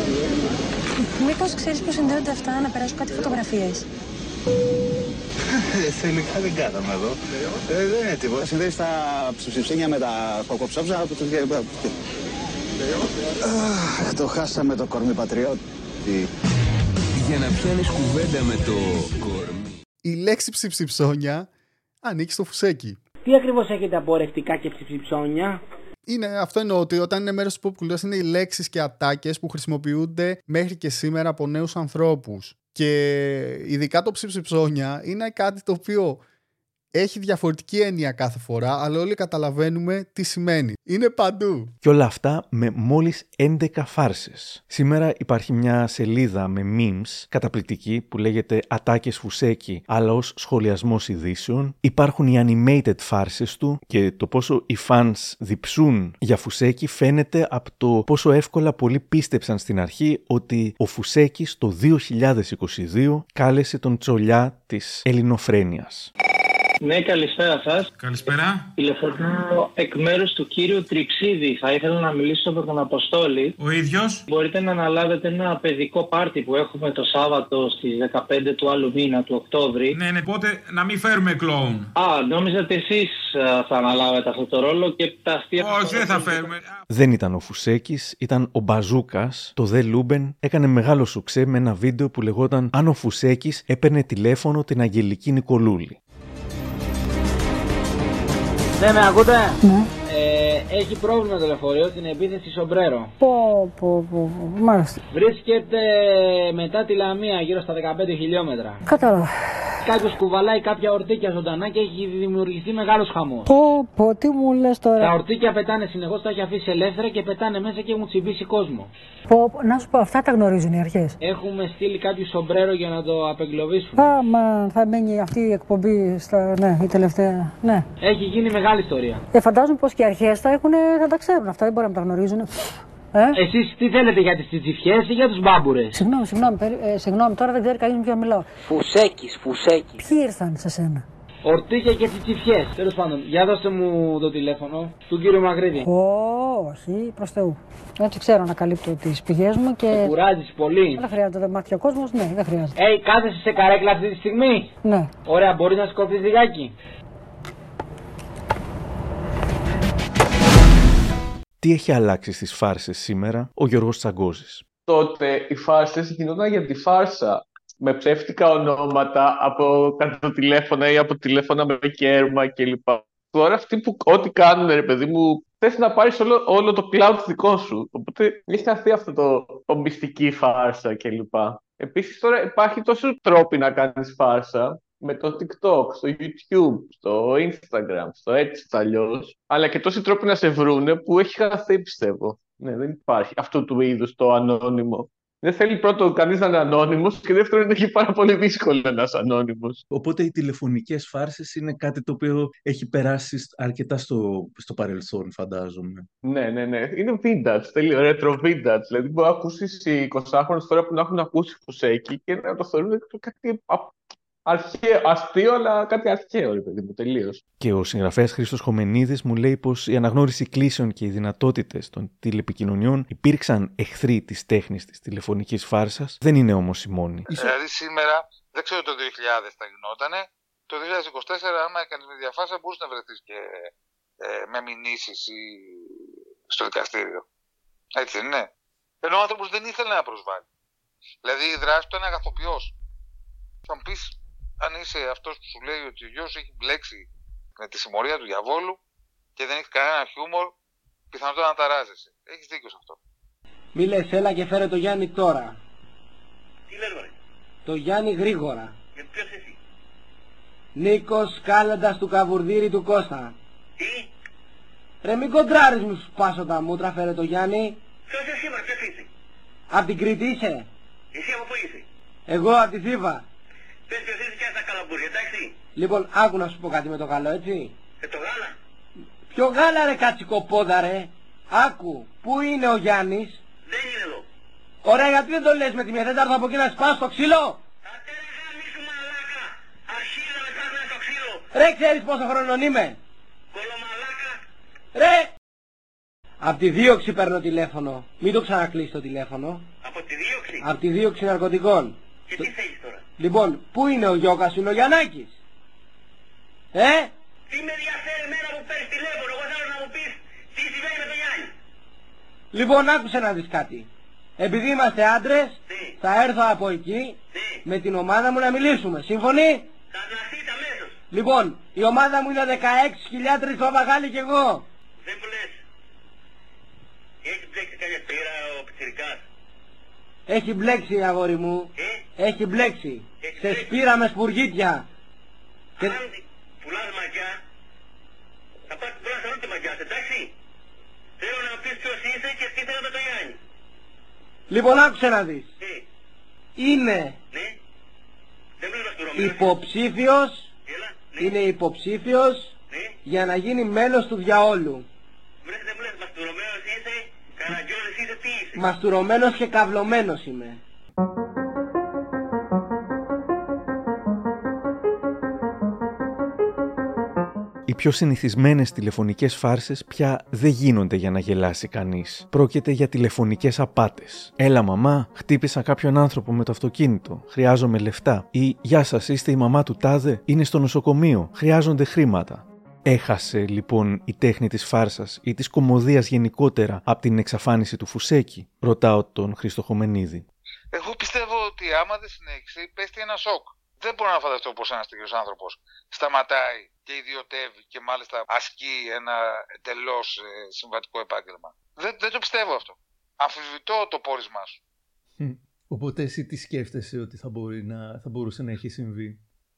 Μήπως ξέρεις πώς συνδέονται αυτά, να περάσω κάτι φωτογραφίες? Τελικά δεν κάναμε εδώ. Ε, δεν είναι τίποτα. Συνδέεις τα ψηψένια με τα κοκοψόψα. Το χάσαμε το κορμί πατριώτη. Για να πιάνεις κουβέντα με το κορμί. Η λέξη ψιψιψόνια ανήκει στο Φουσέκι. Τι ακριβώς έχετε από ορευτικά και ψιψιψόνια? Είναι, αυτό εννοώ, ότι όταν είναι μέρος της pop κουλτούρας είναι οι λέξεις και ατάκες που χρησιμοποιούνται μέχρι και σήμερα από νέους ανθρώπους. Και ειδικά το ψιψιψόνια είναι κάτι το οποίο έχει διαφορετική έννοια κάθε φορά, αλλά όλοι καταλαβαίνουμε τι σημαίνει. Είναι παντού. Και όλα αυτά με μόλις έντεκα φάρσες. Σήμερα υπάρχει μια σελίδα με memes καταπληκτική που λέγεται Ατάκες Φουσέκι, αλλά ως σχολιασμός ειδήσεων. Υπάρχουν οι animated φάρσες του και το πόσο οι fans διψούν για Φουσέκι φαίνεται από το πόσο εύκολα πολλοί πίστεψαν στην αρχή ότι ο Φουσέκης το δύο χιλιάδες είκοσι δύο κάλεσε τον Τσολιά της ελληνοφρένειας. Ναι, καλησπέρα σας. Καλησπέρα. Τηλεφωνώ εκ μέρους του κύριου Τριψίδη. Θα ήθελα να μιλήσω με τον Αποστόλη. Ο ίδιος. Μπορείτε να αναλάβετε ένα παιδικό πάρτι που έχουμε το Σάββατο στις δεκαπέντε του άλλου μήνα, του Οκτώβρη. Ναι, ναι, πότε να μην φέρουμε κλόουν. Α, νόμιζα ότι εσείς θα αναλάβετε αυτό το ρόλο και τα αστεία... Όχι, δεν θα φέρουμε. Δεν ήταν ο Φουσέκης, ήταν ο Μπαζούκας. Το Δε Λούμπεν έκανε μεγάλο σουξέ με ένα βίντεο που λεγόταν «Αν ο Φουσέκης έπαιρνε τηλέφωνο την Αγγελική Νικολούλη». Ναι, με ακούτε? Ναι. Ε, έχει πρόβλημα το λεωφορείο, την επίθεση Σομπρέρο. Πω, πω, πω, μάλιστα. Βρίσκεται μετά τη Λαμία, γύρω στα δεκαπέντε χιλιόμετρα. Κατάλαβα. κάποιος κουβαλάει κάποια ορτίκια ζωντανά και έχει δημιουργηθεί μεγάλος χαμός. Πω, πω, τι μου λες τώρα. Τα ορτίκια πετάνε συνεχώς, τα έχει αφήσει ελεύθερα και πετάνε μέσα και έχουν τσιμπήσει κόσμο. Πω, να σου πω, αυτά τα γνωρίζουν οι αρχές. Έχουμε στείλει κάποιο σομπρέρο για να το απεγκλωβίσουμε. Α, μα θα μένει αυτή η εκπομπή στα. Ναι, η τελευταία. Ναι. Έχει γίνει μεγάλη ιστορία. Ε, φαντάζομαι πως και οι αρχές θα, έχουν, θα τα ξέρουν αυτά, δεν μπορεί να τα γνωρίζουν. Ε? Εσείς τι θέλετε, για τις τσιτσιφιές ή για τους μπάμπουρες? Συγγνώμη, συγγνώμη, ε, συγγνώμη, τώρα δεν ξέρει κανείς με ποιον μιλάω. Φουσέκης, Φουσέκης. Ποιοι ήρθαν σε σένα? Ορτίκια και τσιτσιφιές. Τέλος πάντων, για δώστε μου το τηλέφωνο του κύριου Μαγρίδη. Όχι, προς Θεού. Έτσι ξέρω να καλύπτω τις πηγές μου και. Το κουράζεις πολύ. Δεν χρειάζεται, δεν μάθει ο κόσμος, ναι, δεν χρειάζεται. Ε, κάθεσαι σε καρέκλα αυτή τη στιγμή. Ναι. Ωραία, μπορεί να σηκωθείς λιγάκι. Τι έχει αλλάξει στις φάρσες σήμερα ο Γιώργος Τσαγκώζης? Τότε οι φάρσες γινόταν για τη φάρσα. Με ψεύτικα ονόματα από κάτω τηλέφωνα ή από τηλέφωνα με κέρμα κλπ. Τώρα αυτοί που ό,τι κάνουν, ρε παιδί μου, θες να πάρεις όλο, όλο το cloud δικό σου. Οπότε έχει χαθεί αυτό το, το μυστική φάρσα κλπ. Επίσης τώρα υπάρχει τόσο τρόποι να κάνεις φάρσα. Με το TikTok, στο YouTube, στο Instagram, στο έτσι το αλλιώς. Αλλά και τόσοι τρόποι να σε βρούνε που έχει χαθεί, πιστεύω. Ναι, δεν υπάρχει αυτού του είδους το ανώνυμο. Δεν θέλει πρώτο κανείς να είναι ανώνυμος και δεύτερον είναι και πάρα πολύ δύσκολο να είσαι ανώνυμος. Οπότε οι τηλεφωνικές φάρσες είναι κάτι το οποίο έχει περάσει αρκετά στο, στο παρελθόν, φαντάζομαι. Ναι, ναι, ναι. Είναι vintage, τέλειο, retro vintage. Δηλαδή μπορεί να ακούσεις οι εικοσάχρονες τώρα που να έχουν ακούσει Φουσέκη και να το θεωρούν κάτι αρχαίο, αστείο, αλλά κάτι αρχαίο, ρε παιδί μου, τελείως. Και ο συγγραφέας Χρήστος Χομενίδης μου λέει πως η αναγνώριση κλήσεων και οι δυνατότητες των τηλεπικοινωνιών υπήρξαν εχθροί της τέχνης της τηλεφωνικής φάρσας, δεν είναι όμως οι μόνοι. Δηλαδή σήμερα, δεν ξέρω το δύο χιλιάδες θα γινότανε, το δύο χιλιάδες είκοσι τέσσερα, άμα έκανες με διαφάρσα, μπορούσε να βρεθείς και ε, με μηνύσεις ή στο δικαστήριο. Έτσι δεν είναι? Ενώ ο άνθρωπος δεν ήθελε να προσβάλλει. Δηλαδή η δράση του ήταν αγαθοποιός. Θα μου πεις, αν είσαι αυτός που σου λέει ότι ο γιος έχει μπλέξει με τη συμμορία του διαβόλου και δεν έχει κανένα χιούμορ, πιθανότατα να ταράζεσαι. Έχεις δίκιο σε αυτό. Μη λες, έλα και φέρε το Γιάννη τώρα. Τι λες, μωρέ? Το Γιάννη γρήγορα. Για ποιος εσύ? Νίκος Κάλαντας του Καβουρδίρη του Κώστα. Τι? Ρε μην κοντράρεις μου σου πάσω τα μούτρα, φέρε το Γιάννη. Ποιος εσύ, μωρέ, ποιος είσαι? Απ' την Κρήτη είσαι? Εσύ από πού είσαι? Εγώ απ' τη Θήβα. Πες ποιος είσαι και αν τα καλαμπούρια, εντάξει? Λοιπόν, άκου να σου πω κάτι με το καλό, έτσι. Ε, το γάλα. Ποιο γάλα ρε κατσικοπόδα ρε? Άκου, πού είναι ο Γιάννης? Δεν είναι εδώ. Ωραία, γιατί δεν το λες με τη μία, δεν θα έρθω από εκεί να σπάσω το ξύλο? Ατέ ρε γάμι σου μαλάκα. Αρχίδα με κάτω το ξύλο. Ρε, ξέρεις πόσο χρονών είμαι? Κολομαλάκα. Ρε! Απ' τη δίωξη παίρνω τηλέφωνο. Μην το ξανακλείσει το τηλέφωνο. Από τη δίωξη? Απ' τη δίωξη ναρκωτικών. Και τι θέλεις τώρα? Λοιπόν, πού είναι ο Γιώκας, είναι ο Γιαννάκης? Ε? Τι με ενδιαφέρει εμένα που παίρνεις τηλέφωνο? Εγώ θέλω να μου πεις τι συμβαίνει με τον Γιάννη. Λοιπόν, άκουσε να δεις κάτι. Επειδή είμαστε άντρες, τι? Θα έρθω από εκεί τι? Με την ομάδα μου να μιλήσουμε. Σύμφωνοι? Θα αναστείτε αμέσως. Λοιπόν, η ομάδα μου είναι δεκαέξι χιλιάδες το Βαγάλη κι εγώ. Δεν μου λες. Έχει μπλέξει κάποια πύρα ο πιτσιρικάς? Έχει μπλέξει, αγόρι μου. Ε? Έχει μπλέξει. Έχει Σε μπλέξει. σπήρα με σπουργίτια. Και... Αν πουλάς μαγιά, θα πας πουλάς όλη τη μαγιά, εντάξει? Θέλω να μου πεις ποιος είσαι και τι θέλω με τον Γιάννη. Λοιπόν, άκουσε να δεις. Τι? Είναι Ναι? Δεν μου λες μαστουρωμένος? υποψήφιος. Έλα, ναι. Είναι υποψήφιος Ναι. για να γίνει μέλος του διαόλου. Βρες, δεν μου λες μαστουρωμένος είσαι, καραγκιόλης είσαι, τι είσαι? Μαστουρωμένος και καυλωμένος είμαι. Οι πιο συνηθισμένες τηλεφωνικές φάρσες πια δεν γίνονται για να γελάσει κανείς. Πρόκειται για τηλεφωνικές απάτες. Έλα μαμά, χτύπησα κάποιον άνθρωπο με το αυτοκίνητο. Χρειάζομαι λεφτά. Ή γεια σας, είστε η μαμά του τάδε. Είναι στο νοσοκομείο. Χρειάζονται χρήματα. Έχασε λοιπόν η τέχνη της φάρσας ή της κωμωδίας γενικότερα από την εξαφάνιση του Φουσέκη? Ρωτάω τον Χρήστο Χομενίδη. Εγώ πιστεύω ότι άμα δεν συνέχισει, πέφτει ένα σοκ. Δεν μπορώ να φανταστώ πως ένας τέτοιος άνθρωπος σταματάει και ιδιωτεύει και μάλιστα ασκεί ένα εντελώς ε, συμβατικό επάγγελμα. Δεν, δεν το πιστεύω αυτό. Αμφισβητώ το πόρισμά σου. Οπότε εσύ τι σκέφτεσαι ότι θα, μπορεί να, θα μπορούσε να έχει συμβεί?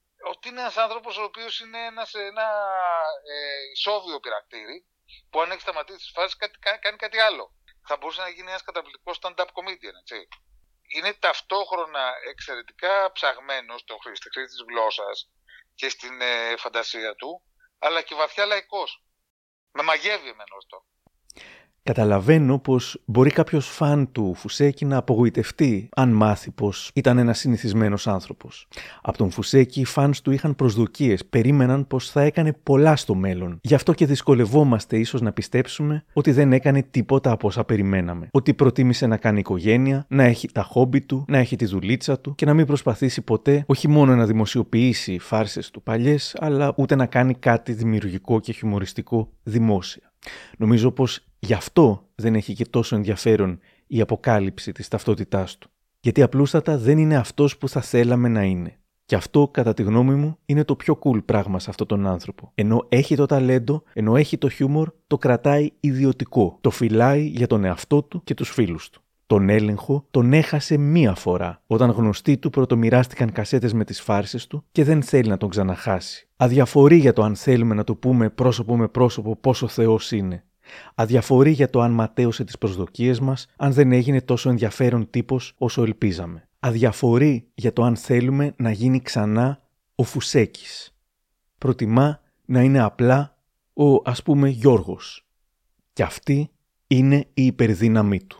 ότι είναι ένας άνθρωπος ο οποίος είναι ένας, ένα ε, ισόβιο πειρακτήρι που αν έχει σταματήσει τις φάσεις κάτι, κάνει κάτι άλλο. Θα μπορούσε να γίνει ένας καταπληκτικός stand-up comedian, έτσι. Είναι ταυτόχρονα εξαιρετικά ψαγμένος στο χρήστη της γλώσσας και στην ε, φαντασία του, αλλά και βαθιά λαϊκός. Με μαγεύει εμένα αυτό. Καταλαβαίνω πως μπορεί κάποιος φαν του Φουσέκη να απογοητευτεί αν μάθει πως ήταν ένας συνηθισμένος άνθρωπος. Από τον Φουσέκη οι φανς του είχαν προσδοκίες, περίμεναν πως θα έκανε πολλά στο μέλλον. Γι' αυτό και δυσκολευόμαστε ίσως να πιστέψουμε ότι δεν έκανε τίποτα από όσα περιμέναμε. Ότι προτίμησε να κάνει οικογένεια, να έχει τα χόμπι του, να έχει τη δουλίτσα του και να μην προσπαθήσει ποτέ όχι μόνο να δημοσιοποιήσει φάρσες του παλιές, αλλά ούτε να κάνει κάτι δημιουργικό και χιουμοριστικό δημόσια. Νομίζω πως γι' αυτό δεν έχει και τόσο ενδιαφέρον η αποκάλυψη της ταυτότητάς του. Γιατί απλούστατα δεν είναι αυτός που θα θέλαμε να είναι. Και αυτό, κατά τη γνώμη μου, είναι το πιο cool πράγμα σε αυτόν τον άνθρωπο. Ενώ έχει το ταλέντο, ενώ έχει το χιούμορ, το κρατάει ιδιωτικό. Το φυλάει για τον εαυτό του και τους φίλους του. Τον έλεγχο τον έχασε μία φορά, όταν γνωστοί του πρωτομοιράστηκαν κασέτες με τις φάρσες του και δεν θέλει να τον ξαναχάσει. Αδιαφορεί για το αν θέλουμε να του πούμε πρόσωπο με πρόσωπο πόσο Θεός είναι. Αδιαφορεί για το αν ματέωσε τις προσδοκίες μας, αν δεν έγινε τόσο ενδιαφέρον τύπος όσο ελπίζαμε. Αδιαφορεί για το αν θέλουμε να γίνει ξανά ο Φουσέκης. Προτιμά να είναι απλά ο, ας πούμε, Γιώργος. Και αυτή είναι η υπερδύναμή του.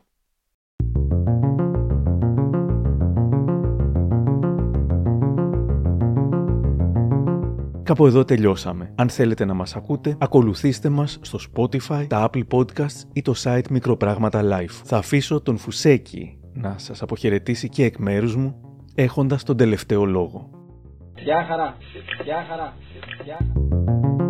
Κάπου εδώ τελειώσαμε. Αν θέλετε να μας ακούτε, ακολουθήστε μας στο Spotify, τα Apple Podcasts ή το site Μικροπράγματα Live. Θα αφήσω τον Φουσέκη να σας αποχαιρετήσει και εκ μέρους μου, έχοντας τον τελευταίο λόγο. Γεια χαρά. Γεια χαρά. Γεια χαρά.